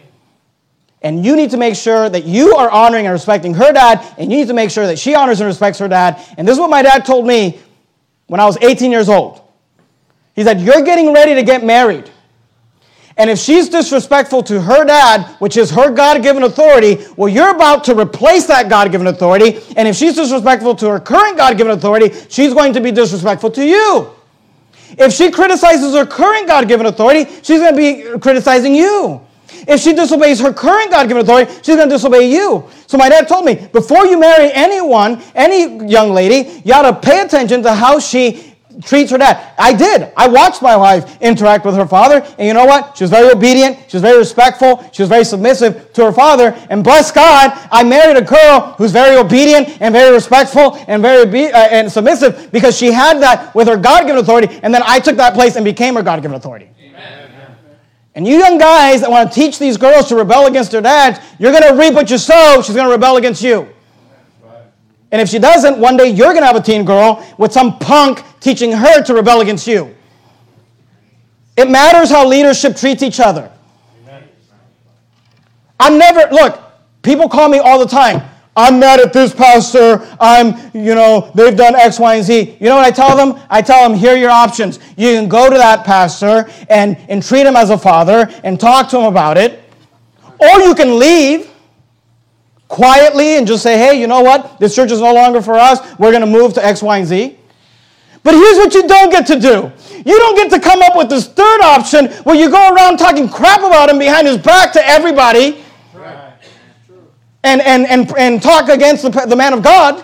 Speaker 1: And you need to make sure that you are honoring and respecting her dad, and you need to make sure that she honors and respects her dad. And this is what my dad told me when I was eighteen years old. He said, you're getting ready to get married. And if she's disrespectful to her dad, which is her God-given authority, well, you're about to replace that God-given authority. And if she's disrespectful to her current God-given authority, she's going to be disrespectful to you. If she criticizes her current God-given authority, she's going to be criticizing you. If she disobeys her current God-given authority, she's going to disobey you. So my dad told me, before you marry anyone, any young lady, you ought to pay attention to how she treats her dad. I did. I watched my wife interact with her father, and you know what? She was very obedient. She was very respectful. She was very submissive to her father. And bless God, I married a girl who's very obedient and very respectful and very obe- uh, and submissive because she had that with her God-given authority, and then I took that place and became her God-given authority. Amen. And you young guys that want to teach these girls to rebel against their dads, you're going to reap what you sow. She's going to rebel against you. And if she doesn't, one day you're going to have a teen girl with some punk teaching her to rebel against you. It matters how leadership treats each other. Amen. I'm never, look, people call me all the time. I'm mad at this pastor. I'm, you know, they've done X, Y, and Z. You know what I tell them? I tell them, here are your options. You can go to that pastor and, and treat him as a father and talk to him about it. Or you can leave quietly and just say, hey, you know what? This church is no longer for us. We're going to move to X, Y, and Z. But here's what you don't get to do. You don't get to come up with this third option where you go around talking crap about him behind his back to everybody right. and, and, and, and talk against the, the man of God.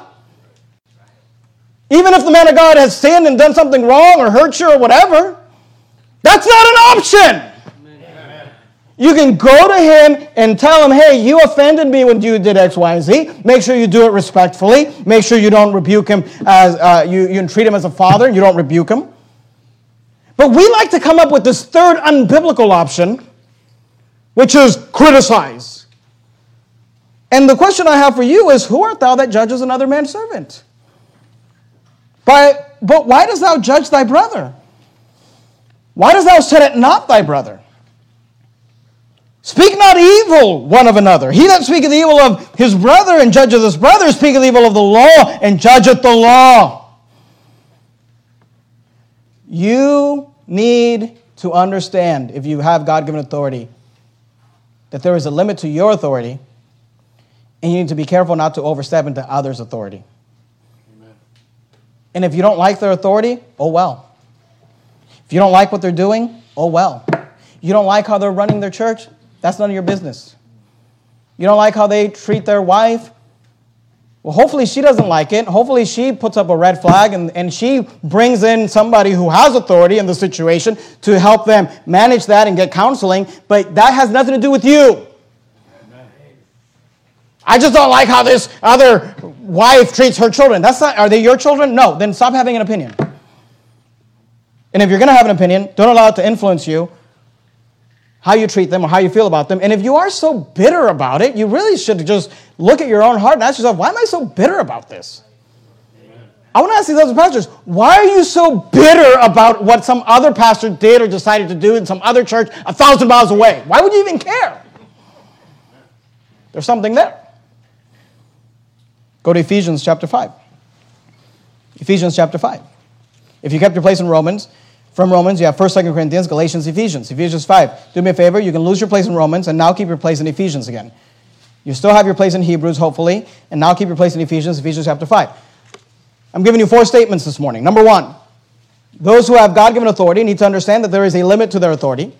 Speaker 1: Even if the man of God has sinned and done something wrong or hurt you or whatever. That's not an option. You can go to him and tell him, hey, you offended me when you did X, Y, and Z. Make sure you do it respectfully. Make sure you don't rebuke him as, uh, you, you treat him as a father. You don't rebuke him. But we like to come up with this third unbiblical option, which is criticize. And the question I have for you is, who art thou that judges another man's servant? But, but why dost thou judge thy brother? Why dost thou set at naught thy brother? Speak not evil one of another. He that speaketh evil of his brother and judgeth his brother speaketh evil of the law and judgeth the law. You need to understand, if you have God-given authority, that there is a limit to your authority, and you need to be careful not to overstep into others' authority. Amen. And if you don't like their authority, oh well. If you don't like what they're doing, oh well. You don't like how they're running their church, that's none of your business. You don't like how they treat their wife? Well, hopefully she doesn't like it. Hopefully she puts up a red flag and, and she brings in somebody who has authority in the situation to help them manage that and get counseling. But that has nothing to do with you. Amen. I just don't like how this other wife treats her children. That's not, are they your children? No, then stop having an opinion. And if you're going to have an opinion, don't allow it to influence you, how you treat them or how you feel about them. And if you are so bitter about it, you really should just look at your own heart and ask yourself, why am I so bitter about this? Amen. I want to ask these other pastors, why are you so bitter about what some other pastor did or decided to do in some other church a thousand miles away? Why would you even care? There's something there. Go to Ephesians chapter five. Ephesians chapter five. If you kept your place in Romans, from Romans, you have First, Second Corinthians, Galatians, Ephesians. Ephesians five. Do me a favor, you can lose your place in Romans and now keep your place in Ephesians again. You still have your place in Hebrews, hopefully, and now keep your place in Ephesians, Ephesians chapter five. I'm giving you four statements this morning. Number one, those who have God-given authority need to understand that there is a limit to their authority.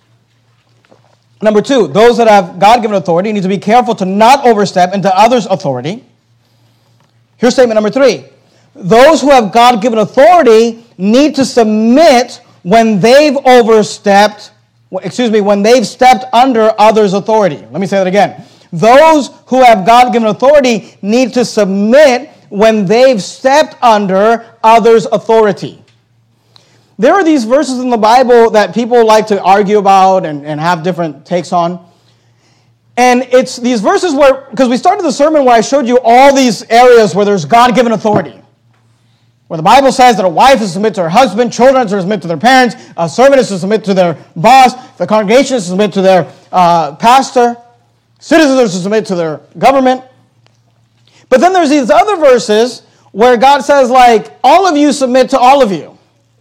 Speaker 1: Number two, those that have God-given authority need to be careful to not overstep into others' authority. Here's statement number three. Those who have God-given authority need to submit when they've overstepped, excuse me, when they've stepped under others' authority. Let me say that again. Those who have God-given authority need to submit when they've stepped under others' authority. There are these verses in the Bible that people like to argue about and, and have different takes on. And it's these verses where, because we started the sermon where I showed you all these areas where there's God-given authority. Where the Bible says that a wife is to submit to her husband, children are to submit to their parents, a servant is to submit to their boss, the congregation is to submit to their uh, pastor, citizens are to submit to their government. But then there's these other verses where God says, like, all of you submit to all of you.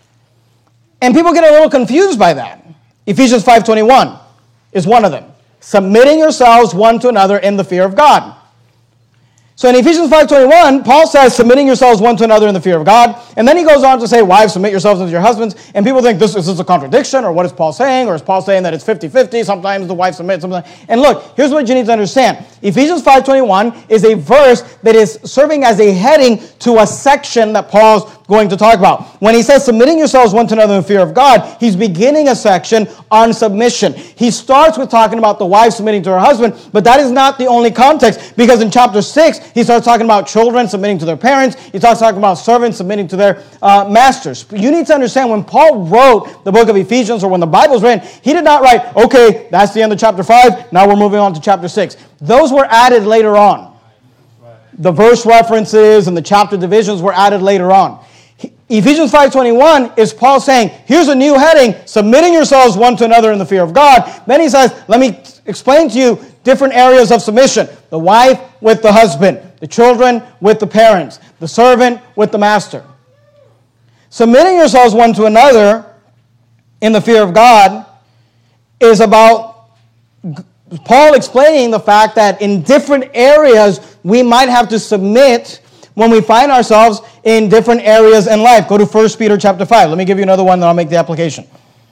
Speaker 1: And people get a little confused by that. Ephesians five twenty-one is one of them. Submitting yourselves one to another in the fear of God. So in Ephesians five twenty-one, Paul says, submitting yourselves one to another in the fear of God. And then he goes on to say, wives, submit yourselves unto your husbands. And people think this, this is a contradiction, or what is Paul saying? Or is Paul saying that it's fifty-fifty? Sometimes the wife submits, sometimes. And look, here's what you need to understand. Ephesians five twenty-one is a verse that is serving as a heading to a section that Paul's going to talk about. When he says submitting yourselves one to another in fear of God, he's beginning a section on submission. He starts with talking about the wife submitting to her husband, but that is not the only context, because in chapter six, he starts talking about children submitting to their parents. He starts talking about servants submitting to their uh, masters. You need to understand, when Paul wrote the book of Ephesians, or when the Bible was written, he did not write, okay, that's the end of chapter five, now we're moving on to chapter six. Those were added later on. The verse references and the chapter divisions were added later on. Ephesians five twenty-one is Paul saying, here's a new heading, submitting yourselves one to another in the fear of God. Then he says, let me explain to you different areas of submission. The wife with the husband, the children with the parents, the servant with the master. Submitting yourselves one to another in the fear of God is about Paul explaining the fact that in different areas we might have to submit when we find ourselves in different areas in life. Go to First Peter chapter five. Let me give you another one, then I'll make the application.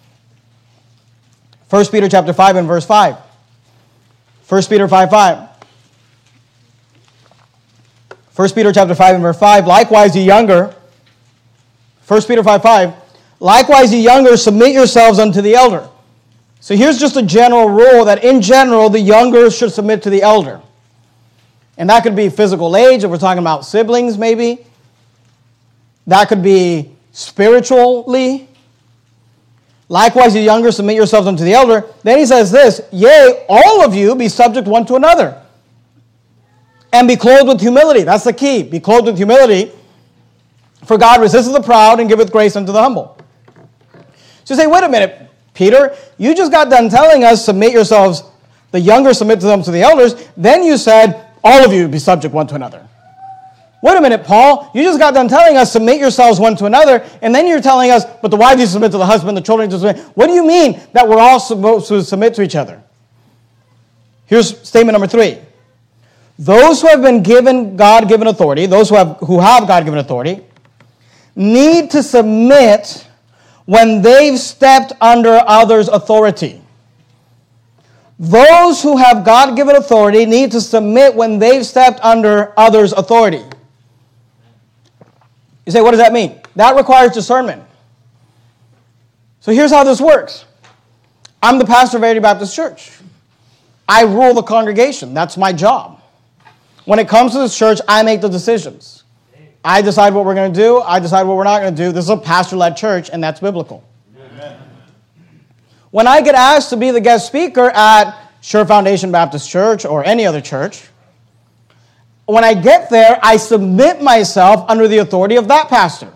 Speaker 1: First Peter chapter five and verse five. First Peter five five. First Peter chapter five and verse five. Likewise, ye younger. First Peter five five. Likewise, ye younger, submit yourselves unto the elder. So here's just a general rule that in general, the younger should submit to the elder. And that could be physical age, if we're talking about siblings maybe. That could be spiritually. Likewise, you younger, submit yourselves unto the elder. Then he says this, yea, all of you be subject one to another. And be clothed with humility. That's the key. Be clothed with humility. For God resisteth the proud and giveth grace unto the humble. So you say, wait a minute, Peter, you just got done telling us, submit yourselves, the younger submit to them to the elders. Then you said, all of you be subject one to another. Wait a minute, Paul, you just got done telling us, submit yourselves one to another, and then you're telling us, but the wives need to submit to the husband, the children need to submit. What do you mean that we're all supposed to submit to each other? Here's statement number three. Those who have been given God-given authority, those who have, who have God-given authority, need to submit when they've stepped under others' authority. Those who have God-given authority need to submit when they've stepped under others' authority. You say, what does that mean? That requires discernment. So here's how this works. I'm the pastor of Verity Baptist Church. I rule the congregation. That's my job. When it comes to this church, I make the decisions. I decide what we're going to do. I decide what we're not going to do. This is a pastor-led church, and that's biblical. Amen. When I get asked to be the guest speaker at Sure Foundation Baptist Church or any other church, when I get there, I submit myself under the authority of that pastor.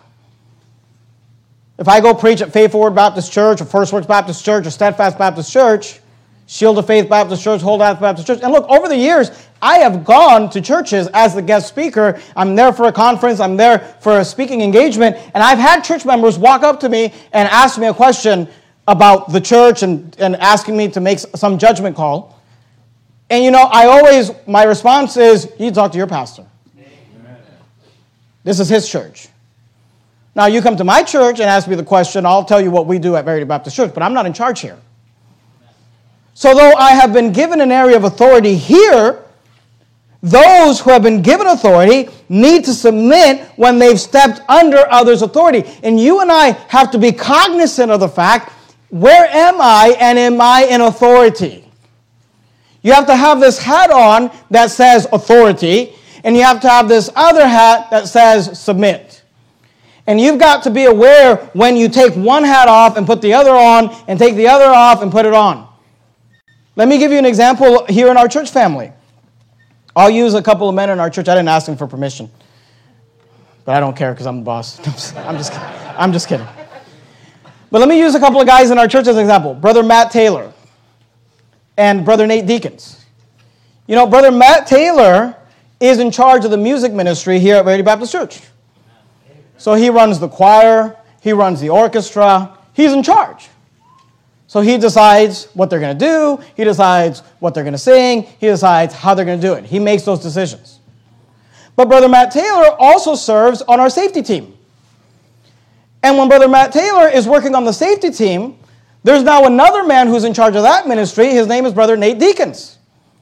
Speaker 1: If I go preach at Faith Forward Baptist Church or First Works Baptist Church or Steadfast Baptist Church, Shield of Faith Baptist Church, Hold Out Baptist Church. And look, over the years, I have gone to churches as the guest speaker. I'm there for a conference. I'm there for a speaking engagement. And I've had church members walk up to me and ask me a question about the church and, and asking me to make some judgment call. And, you know, I always, my response is, you talk to your pastor. Amen. This is his church. Now, you come to my church and ask me the question, I'll tell you what we do at Verity Baptist Church, but I'm not in charge here. So though I have been given an area of authority here, those who have been given authority need to submit when they've stepped under others' authority. And you and I have to be cognizant of the fact, where am I and am I in authority? You have to have this hat on that says authority, and you have to have this other hat that says submit. And you've got to be aware when you take one hat off and put the other on, and take the other off and put it on. Let me give you an example here in our church family. I'll use a couple of men in our church. I didn't ask them for permission. But I don't care because I'm the boss. I'm just kidding. I'm just kidding. But let me use a couple of guys in our church as an example. Brother Matt Taylor and Brother Nate Deacons. You know, Brother Matt Taylor is in charge of the music ministry here at Verity Baptist Church. So he runs the choir. He runs the orchestra. He's in charge. So he decides what they're going to do. He decides what they're going to sing. He decides how they're going to do it. He makes those decisions. But Brother Matt Taylor also serves on our safety team. And when Brother Matt Taylor is working on the safety team, there's now another man who's in charge of that ministry. His name is Brother Nate Deacons.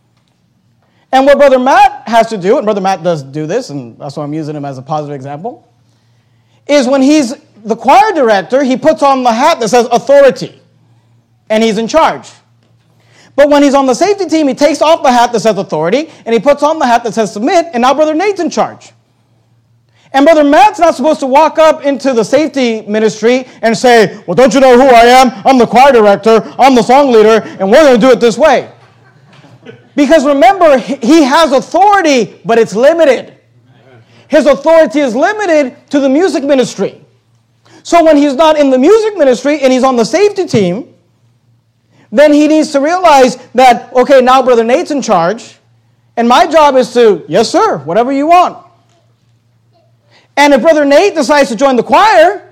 Speaker 1: And what Brother Matt has to do, and Brother Matt does do this, and that's why I'm using him as a positive example, is when he's the choir director, he puts on the hat that says authority, and he's in charge. But when he's on the safety team, he takes off the hat that says authority, and he puts on the hat that says submit, and now Brother Nate's in charge. And Brother Matt's not supposed to walk up into the safety ministry and say, well, don't you know who I am? I'm the choir director, I'm the song leader, and we're going to do it this way. Because remember, he has authority, but it's limited. His authority is limited to the music ministry. So when he's not in the music ministry and he's on the safety team, then he needs to realize that, okay, now Brother Nate's in charge, and my job is to, yes, sir, whatever you want. And if Brother Nate decides to join the choir,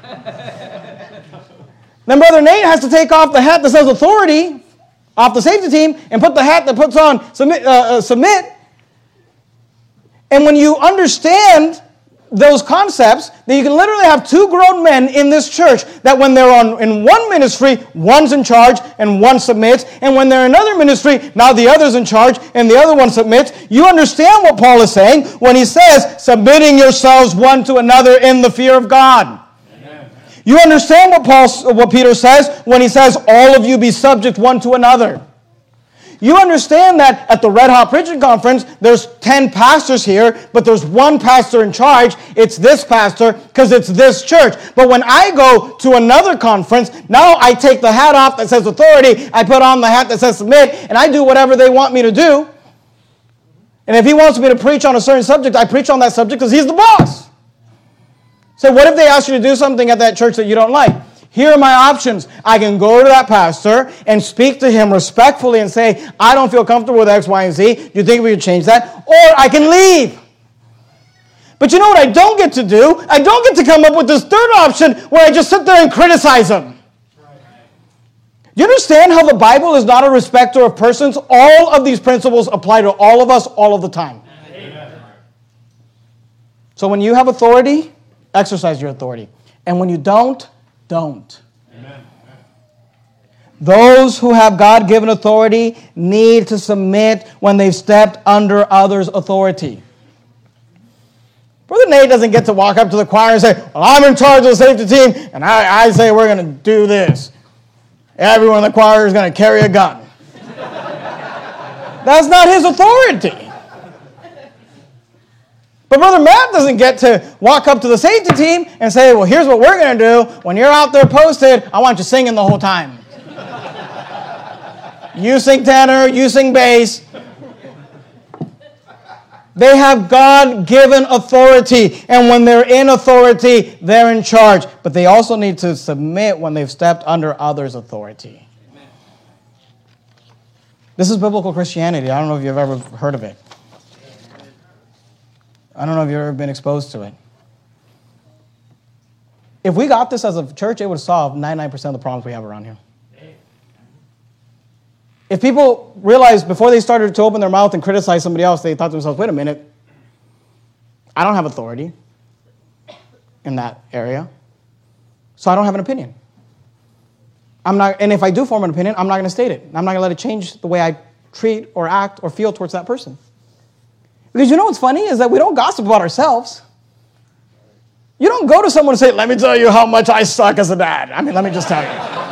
Speaker 1: then Brother Nate has to take off the hat that says authority off the safety team and put the hat that puts on submit. Uh, uh, submit. And when you understand those concepts, that you can literally have two grown men in this church that when they're on in one ministry, one's in charge and one submits, and when they're in another ministry, now the other's in charge and the other one submits. You understand what Paul is saying when he says, submitting yourselves one to another in the fear of God. Amen. You understand what Paul, what Peter says when he says, all of you be subject one to another. You understand that at the Red Hot Preaching Conference, there's ten pastors here, but there's one pastor in charge. It's this pastor because it's this church. But when I go to another conference, now I take the hat off that says authority, I put on the hat that says submit, and I do whatever they want me to do. And if he wants me to preach on a certain subject, I preach on that subject because he's the boss. So what if they ask you to do something at that church that you don't like? Here are my options. I can go to that pastor and speak to him respectfully and say, I don't feel comfortable with X, Y, and Z. Do you think we could change that? Or I can leave. But you know what I don't get to do? I don't get to come up with this third option where I just sit there and criticize him. You understand how the Bible is not a respecter of persons? All of these principles apply to all of us all of the time. Amen. So when you have authority, exercise your authority. And when you don't, don't. Amen. Those who have God-given authority need to submit when they've stepped under others' authority. Brother Nate doesn't get to walk up to the choir and say, well, I'm in charge of the safety team, and I, I say we're going to do this. Everyone in the choir is going to carry a gun. That's not his authority. But Brother Matt doesn't get to walk up to the safety team and say, well, here's what we're going to do. When you're out there posted, I want you singing the whole time. You sing tenor, you sing bass. They have God-given authority, and when they're in authority, they're in charge. But they also need to submit when they've stepped under others' authority. Amen. This is biblical Christianity. I don't know if you've ever heard of it. I don't know if you've ever been exposed to it. If we got this as a church, it would solve ninety-nine percent of the problems we have around here. If people realized before they started to open their mouth and criticize somebody else, they thought to themselves, wait a minute, I don't have authority in that area, so I don't have an opinion. I'm not, and if I do form an opinion, I'm not going to state it. I'm not going to let it change the way I treat or act or feel towards that person. Because you know what's funny is that we don't gossip about ourselves. You don't go to someone and say, let me tell you how much I suck as a dad. I mean, let me just tell you.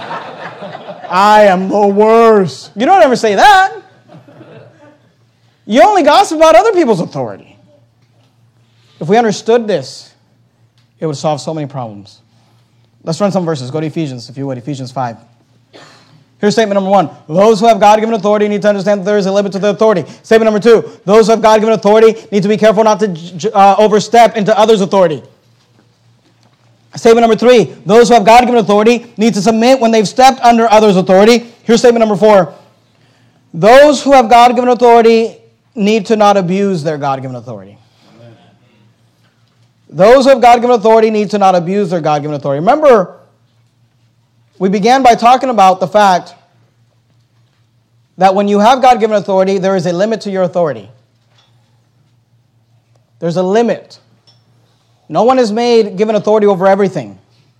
Speaker 1: I am the worst. You don't ever say that. You only gossip about other people's authority. If we understood this, it would solve so many problems. Let's run some verses. Go to Ephesians, if you would, Ephesians five. Here's statement number one. Those who have God-given authority need to understand that there is a limit to their authority. Statement number two. Those who have God-given authority need to be careful not to uh, overstep into others' authority. Statement number three. Those who have God-given authority need to submit when they've stepped under others' authority. Here's statement number four. Those who have God-given authority need to not abuse their God-given authority. Amen. Those who have God-given authority need to not abuse their God-given authority. Remember, we began by talking about the fact that when you have God-given authority, there is a limit to your authority. There's a limit. No one is made given authority over everything.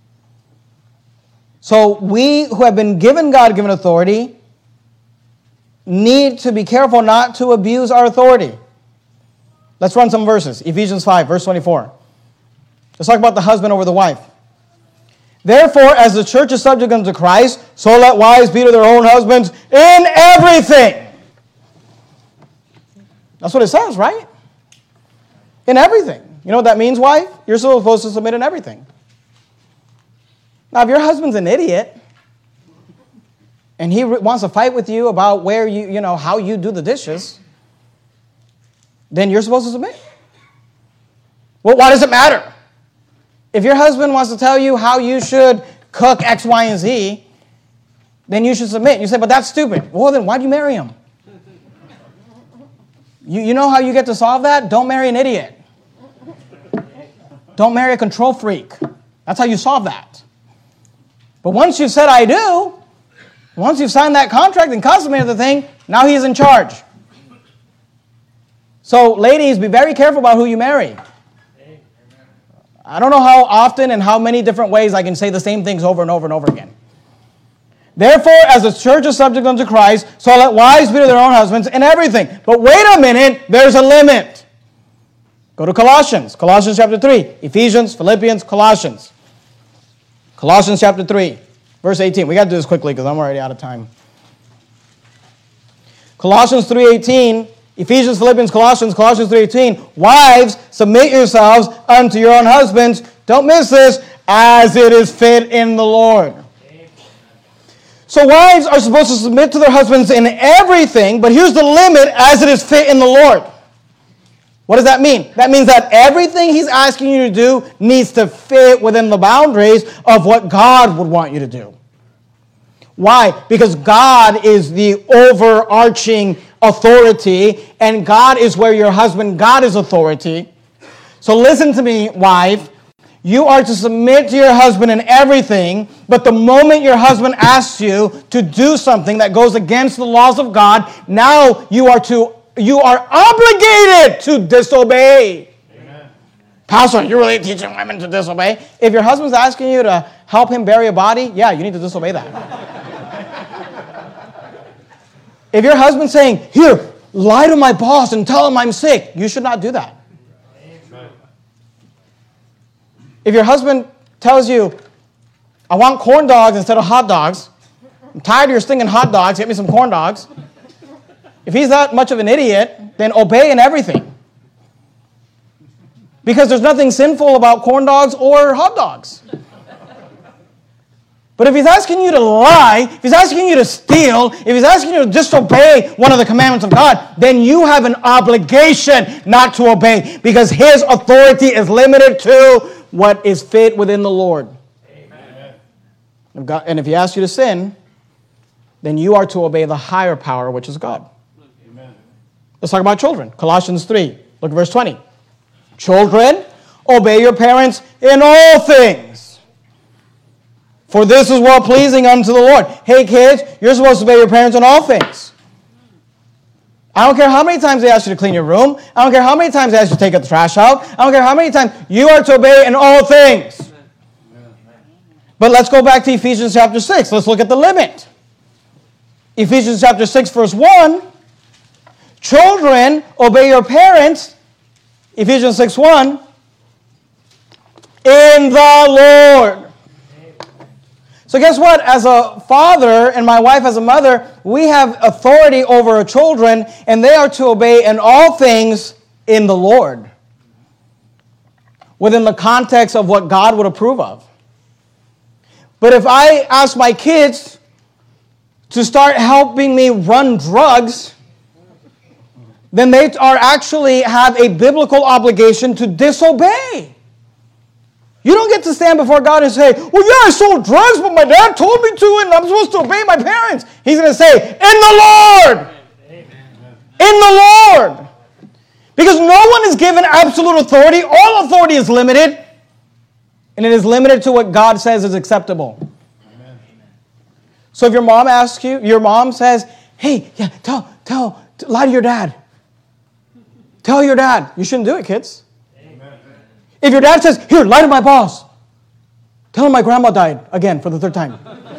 Speaker 1: So we who have been given God-given authority need to be careful not to abuse our authority. Let's run some verses. Ephesians five, verse twenty-four. Let's talk about the husband over the wife. Therefore, as the church is subject unto Christ, so let wives be to their own husbands in everything. That's what it says, right? In everything. You know what that means, wife? You're supposed to submit in everything. Now, if your husband's an idiot, and he wants to fight with you about where you, you know, how you do the dishes, then you're supposed to submit. Well, why does it matter? If your husband wants to tell you how you should cook X, Y, and Z, then you should submit. You say, but that's stupid. Well, then why'd you marry him? You, you know how you get to solve that? Don't marry an idiot. Don't marry a control freak. That's how you solve that. But once you've said, I do, once you've signed that contract and consummated the thing, now he's in charge. So, ladies, be very careful about who you marry. I don't know how often and how many different ways I can say the same things over and over and over again. Therefore, as the church is subject unto Christ, so let wives be to their own husbands in everything. But wait a minute, there's a limit. Go to Colossians. Colossians chapter three. Ephesians, Philippians, Colossians. Colossians chapter three, verse eighteen. We got to do this quickly because I'm already out of time. Colossians three eighteen. Ephesians, Philippians, Colossians, Colossians three eighteen. Wives, submit yourselves unto your own husbands. Don't miss this. As it is fit in the Lord. So wives are supposed to submit to their husbands in everything, but here's the limit, as it is fit in the Lord. What does that mean? That means that everything he's asking you to do needs to fit within the boundaries of what God would want you to do. Why? Because God is the overarching authority, and God is where your husband, God is authority. So listen to me, wife. You are to submit to your husband in everything, but the moment your husband asks you to do something that goes against the laws of God, now you are to you are obligated to disobey. Amen. Pastor, you're really teaching women to disobey? If your husband's asking you to help him bury a body, yeah, you need to disobey that. If your husband's saying, here, lie to my boss and tell him I'm sick, you should not do that. Amen. If your husband tells you, I want corn dogs instead of hot dogs, I'm tired of your stinking hot dogs, get me some corn dogs. If he's not much of an idiot, then obey in everything. Because there's nothing sinful about corn dogs or hot dogs. But if he's asking you to lie, if he's asking you to steal, if he's asking you to disobey one of the commandments of God, then you have an obligation not to obey, because his authority is limited to what is fit within the Lord. Amen. And if he asks you to sin, then you are to obey the higher power, which is God. Amen. Let's talk about children. Colossians three, look at verse twenty. Children, obey your parents in all things, for this is well-pleasing unto the Lord. Hey, kids, you're supposed to obey your parents in all things. I don't care how many times they ask you to clean your room. I don't care how many times they ask you to take the trash out. I don't care how many times. You are to obey in all things. But let's go back to Ephesians chapter six. Let's look at the limit. Ephesians chapter six, verse one. Children, obey your parents. Ephesians six, one. In the Lord. So guess what? As a father and my wife as a mother, we have authority over our children, and they are to obey in all things in the Lord, within the context of what God would approve of. But if I ask my kids to start helping me run drugs, then they are actually have a biblical obligation to disobey. You don't get to stand before God and say, well, yeah, I sold drugs, but my dad told me to, and I'm supposed to obey my parents. He's going to say, in the Lord. Amen. In the Lord. Because no one is given absolute authority. All authority is limited. And it is limited to what God says is acceptable. Amen. So if your mom asks you, your mom says, hey, yeah, tell, tell, lie to your dad. Tell your dad. You shouldn't do it, kids. If your dad says, here, lie to my boss. Tell him my grandma died again for the third time.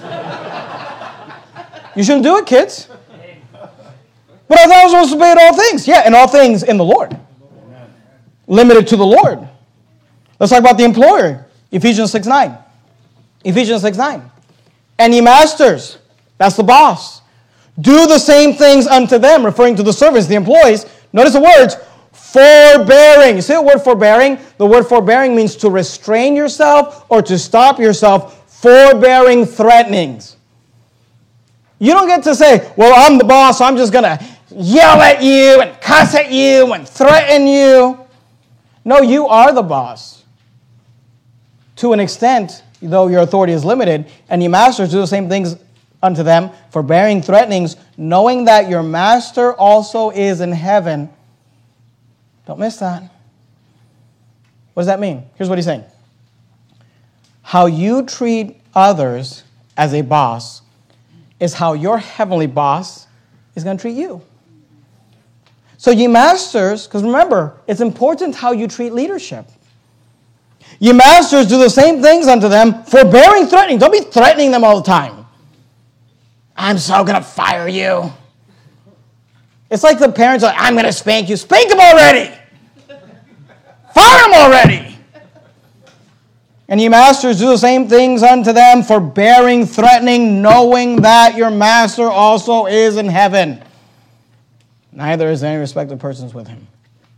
Speaker 1: You shouldn't do it, kids. But I thought I was supposed to obey in all things. Yeah, in all things in the Lord. Amen. Limited to the Lord. Let's talk about the employer. Ephesians six nine. Ephesians six nine. And ye masters, that's the boss, do the same things unto them, referring to the servants, the employees. Notice the words, forbearing. You see the word forbearing? The word forbearing means to restrain yourself or to stop yourself. Forbearing threatenings. You don't get to say, well, I'm the boss, so I'm just going to yell at you and cuss at you and threaten you. No, you are the boss. To an extent, though your authority is limited, and your masters do the same things unto them, forbearing threatenings, knowing that your master also is in heaven. Don't miss that. What does that mean? Here's what he's saying. How you treat others as a boss is how your heavenly boss is going to treat you. So ye masters, because remember, it's important how you treat leadership. Ye masters do the same things unto them, forbearing threatening. Don't be threatening them all the time. I'm so going to fire you. It's like the parents are like, I'm going to spank you. Spank him already. Fire him already. And ye masters do the same things unto them, forbearing, threatening, knowing that your master also is in heaven. Neither is any respect of persons with him.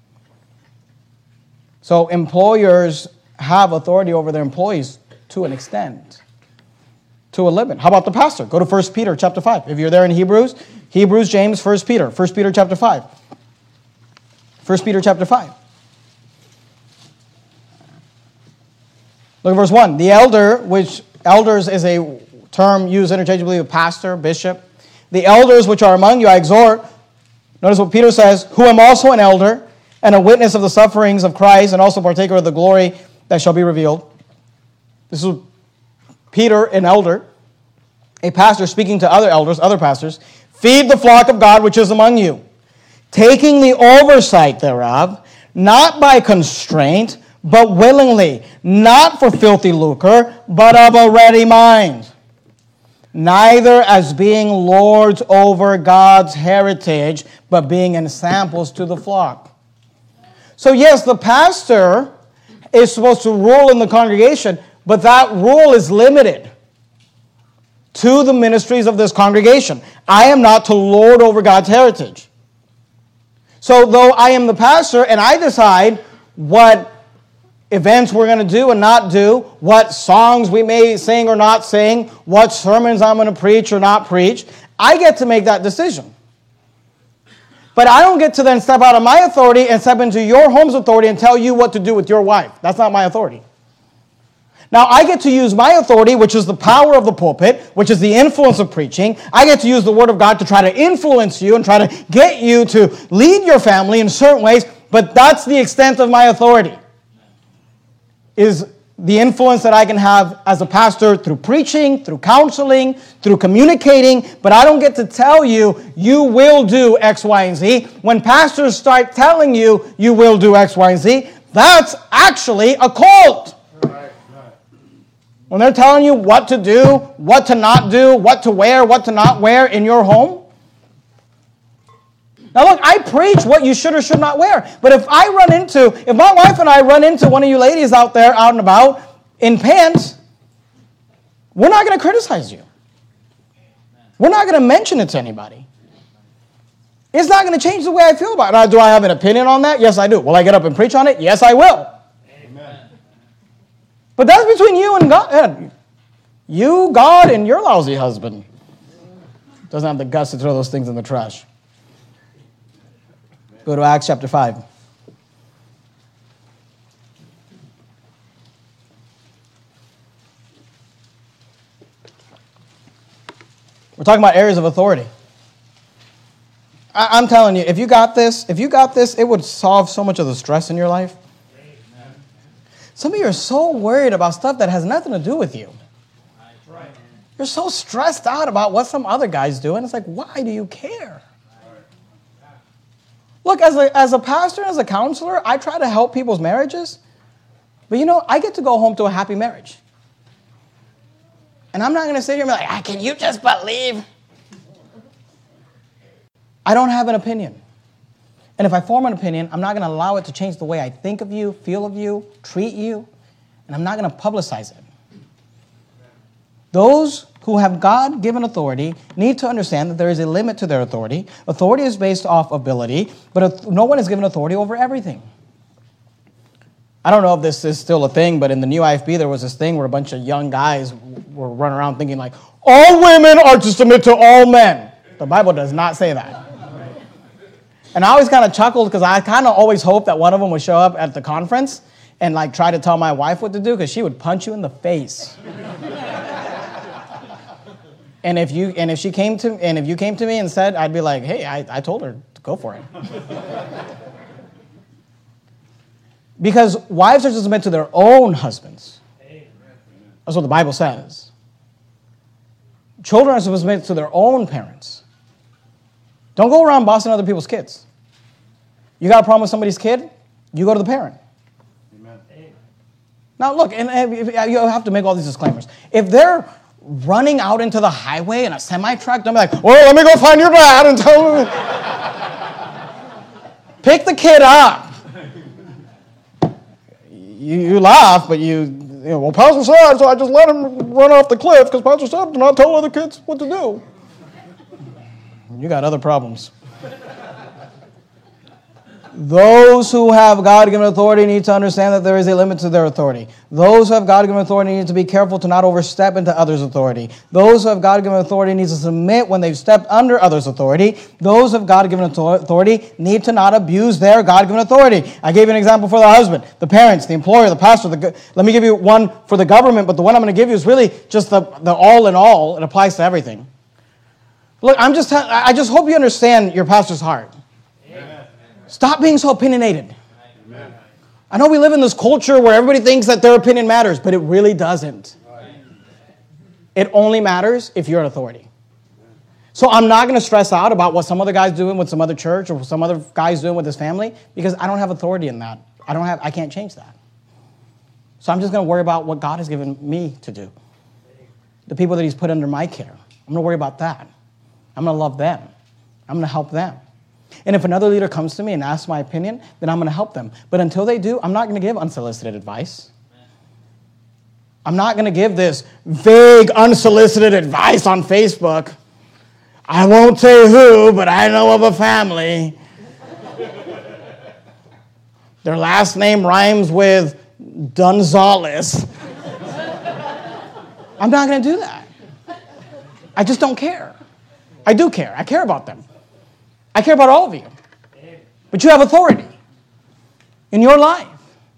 Speaker 1: So employers have authority over their employees to an extent, to a limit. How about the pastor? Go to First Peter chapter five. If you're there in Hebrews, Hebrews, James, First Peter. First Peter chapter five. First Peter chapter five. Look at verse one. The elder, which elders is a term used interchangeably with pastor, bishop. The elders which are among you I exhort. Notice what Peter says, who am also an elder and a witness of the sufferings of Christ and also partaker of the glory that shall be revealed. This is Peter, an elder, a pastor speaking to other elders, other pastors. Feed the flock of God which is among you, taking the oversight thereof, not by constraint, but willingly, not for filthy lucre, but of a ready mind. Neither as being lords over God's heritage, but being ensamples to the flock. So yes, the pastor is supposed to rule in the congregation, but that rule is limited to the ministries of this congregation. I am not to lord over God's heritage. So though I am the pastor and I decide what events we're going to do and not do, what songs we may sing or not sing, what sermons I'm going to preach or not preach, I get to make that decision. But I don't get to then step out of my authority and step into your home's authority and tell you what to do with your wife. That's not my authority. Now, I get to use my authority, which is the power of the pulpit, which is the influence of preaching. I get to use the Word of God to try to influence you and try to get you to lead your family in certain ways, but that's the extent of my authority, is the influence that I can have as a pastor through preaching, through counseling, through communicating, but I don't get to tell you, you will do X, Y, and Z. When pastors start telling you, you will do X, Y, and Z, that's actually a cult. When they're telling you what to do, what to not do, what to wear, what to not wear in your home. Now look, I preach what you should or should not wear. But if I run into, if my wife and I run into one of you ladies out there, out and about, in pants, we're not going to criticize you. We're not going to mention it to anybody. It's not going to change the way I feel about it. Now, do I have an opinion on that? Yes, I do. Will I get up and preach on it? Yes, I will. Amen. But that's between you and God. You, God, and your lousy husband. Doesn't have the guts to throw those things in the trash. Go to Acts chapter five. We're talking about areas of authority. I, I'm telling you, if you got this, if you got this, it would solve so much of the stress in your life. Amen. Some of you are so worried about stuff that has nothing to do with you. Right. You're so stressed out about what some other guy's doing. It's like, why do you care? Look, as a, as a pastor, as a counselor, I try to help people's marriages. But you know, I get to go home to a happy marriage. And I'm not going to sit here and be like, ah, can you just believe? I don't have an opinion. And if I form an opinion, I'm not going to allow it to change the way I think of you, feel of you, treat you, and I'm not going to publicize it. Those who have God-given authority need to understand that there is a limit to their authority. Authority is based off ability, but no one is given authority over everything. I don't know if this is still a thing, but in the new I F B, there was this thing where a bunch of young guys were running around thinking like, all women are to submit to all men. The Bible does not say that. And I always kind of chuckled because I kind of always hoped that one of them would show up at the conference and like try to tell my wife what to do because she would punch you in the face. And if you and if she came to and if you came to me and said, I'd be like, hey, I, I told her to go for it. Because wives are to submit to their own husbands. That's what the Bible says. Children are supposed to submit to their own parents. Don't go around bossing other people's kids. You got a problem with somebody's kid, you go to the parent. Amen. Now look, and, and you have to make all these disclaimers. If they're running out into the highway in a semi-truck, don't be like, well, let me go find your dad and tell him. Pick the kid up. You, you laugh, but you, you know, well, Pastor said, so I just let him run off the cliff because Pastor said to not tell other kids what to do. You got other problems. Those who have God-given authority need to understand that there is a limit to their authority. Those who have God-given authority need to be careful to not overstep into others' authority. Those who have God-given authority need to submit when they've stepped under others' authority. Those who have God-given authority need to not abuse their God-given authority. I gave you an example for the husband, the parents, the employer, the pastor. The, let me give you one for the government, but the one I'm going to give you is really just the, the all in all. It applies to everything. Look, I'm just. I just hope you understand your pastor's heart. Amen. Stop being so opinionated. Amen. I know we live in this culture where everybody thinks that their opinion matters, but it really doesn't. Right. It only matters if you're an authority. So I'm not going to stress out about what some other guy's doing with some other church or some other guy's doing with his family because I don't have authority in that. I don't have. I can't change that. So I'm just going to worry about what God has given me to do. The people that He's put under my care. I'm going to worry about that. I'm going to love them. I'm going to help them. And if another leader comes to me and asks my opinion, then I'm going to help them. But until they do, I'm not going to give unsolicited advice. I'm not going to give this vague, unsolicited advice on Facebook. I won't say who, but I know of a family. Their last name rhymes with Gonzalez. I'm not going to do that. I just don't care. I do care. I care about them. I care about all of you. But you have authority in your life.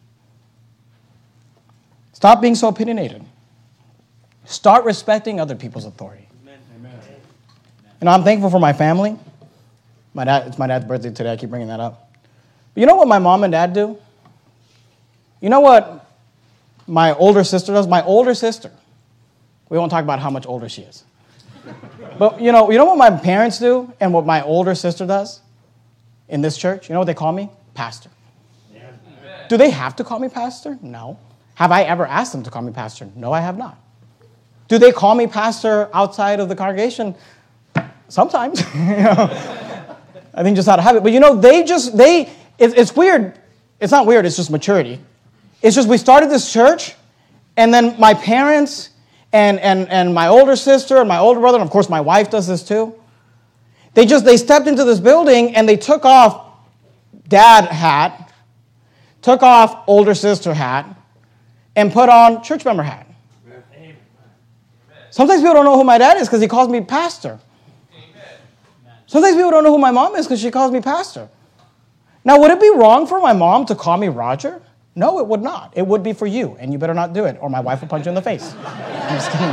Speaker 1: Stop being so opinionated. Start respecting other people's authority. Amen. And I'm thankful for my family. My dad, it's my dad's birthday today. I keep bringing that up. But you know what my mom and dad do? You know what my older sister does? My older sister. We won't talk about how much older she is. But, you know, you know what my parents do and what my older sister does in this church? You know what they call me? Pastor. Yeah. Do they have to call me pastor? No. Have I ever asked them to call me pastor? No, I have not. Do they call me pastor outside of the congregation? Sometimes. You know, I think just out of habit. But, you know, they just, they, it, it's weird. It's not weird. It's just maturity. It's just we started this church, and then my parents And, and, and my older sister and my older brother, and of course my wife does this too. They just, they stepped into this building and they took off dad hat, took off older sister hat, and put on church member hat. Amen. Sometimes people don't know who my dad is because he calls me pastor. Amen. Sometimes people don't know who my mom is because she calls me pastor. Now, would it be wrong for my mom to call me Roger? No, it would not. It would be for you, and you better not do it, or my wife will punch you in the face. I'm just kidding.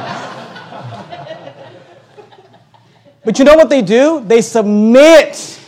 Speaker 1: But you know what they do? They submit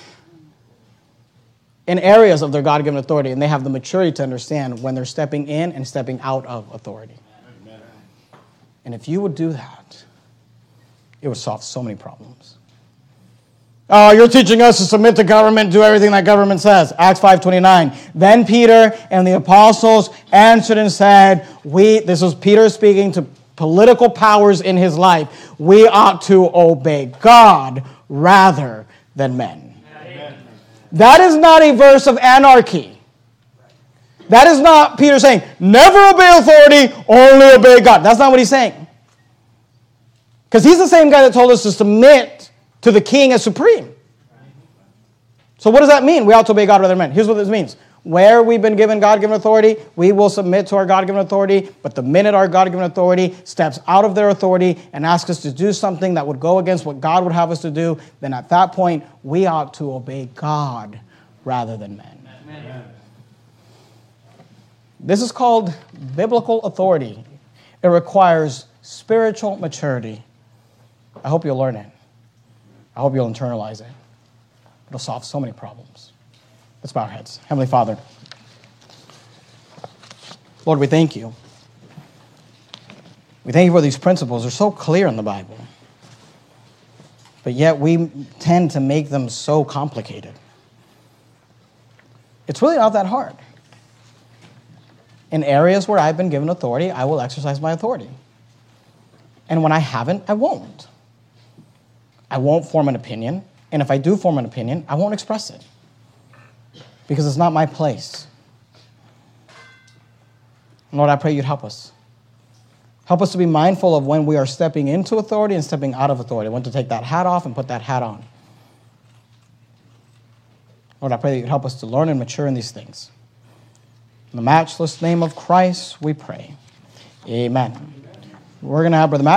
Speaker 1: in areas of their God-given authority, and they have the maturity to understand when they're stepping in and stepping out of authority. Amen. And if you would do that, it would solve so many problems. Oh, you're teaching us to submit to government, do everything that government says. Acts five twenty-nine. Then Peter and the apostles answered and said, "We," this was Peter speaking to political powers in his life, "we ought to obey God rather than men." Amen. That is not a verse of anarchy. That is not Peter saying, never obey authority, only obey God. That's not what he's saying. Because he's the same guy that told us to submit to the king as supreme. So what does that mean? We ought to obey God rather than men. Here's what this means. Where we've been given God-given authority, we will submit to our God-given authority. But the minute our God-given authority steps out of their authority and asks us to do something that would go against what God would have us to do, then at that point, we ought to obey God rather than men. Amen. This is called biblical authority. It requires spiritual maturity. I hope you'll learn it. I hope you'll internalize it. It'll solve so many problems. Let's bow our heads. Heavenly Father, Lord, we thank you. We thank you for these principles. They're so clear in the Bible. But yet we tend to make them so complicated. It's really not that hard. In areas where I've been given authority, I will exercise my authority. And when I haven't, I won't. I won't form an opinion. And if I do form an opinion, I won't express it. Because it's not my place. Lord, I pray you'd help us. Help us to be mindful of when we are stepping into authority and stepping out of authority. When to take that hat off and put that hat on. Lord, I pray that you'd help us to learn and mature in these things. In the matchless name of Christ, we pray. Amen. We're going to have Brother Matt.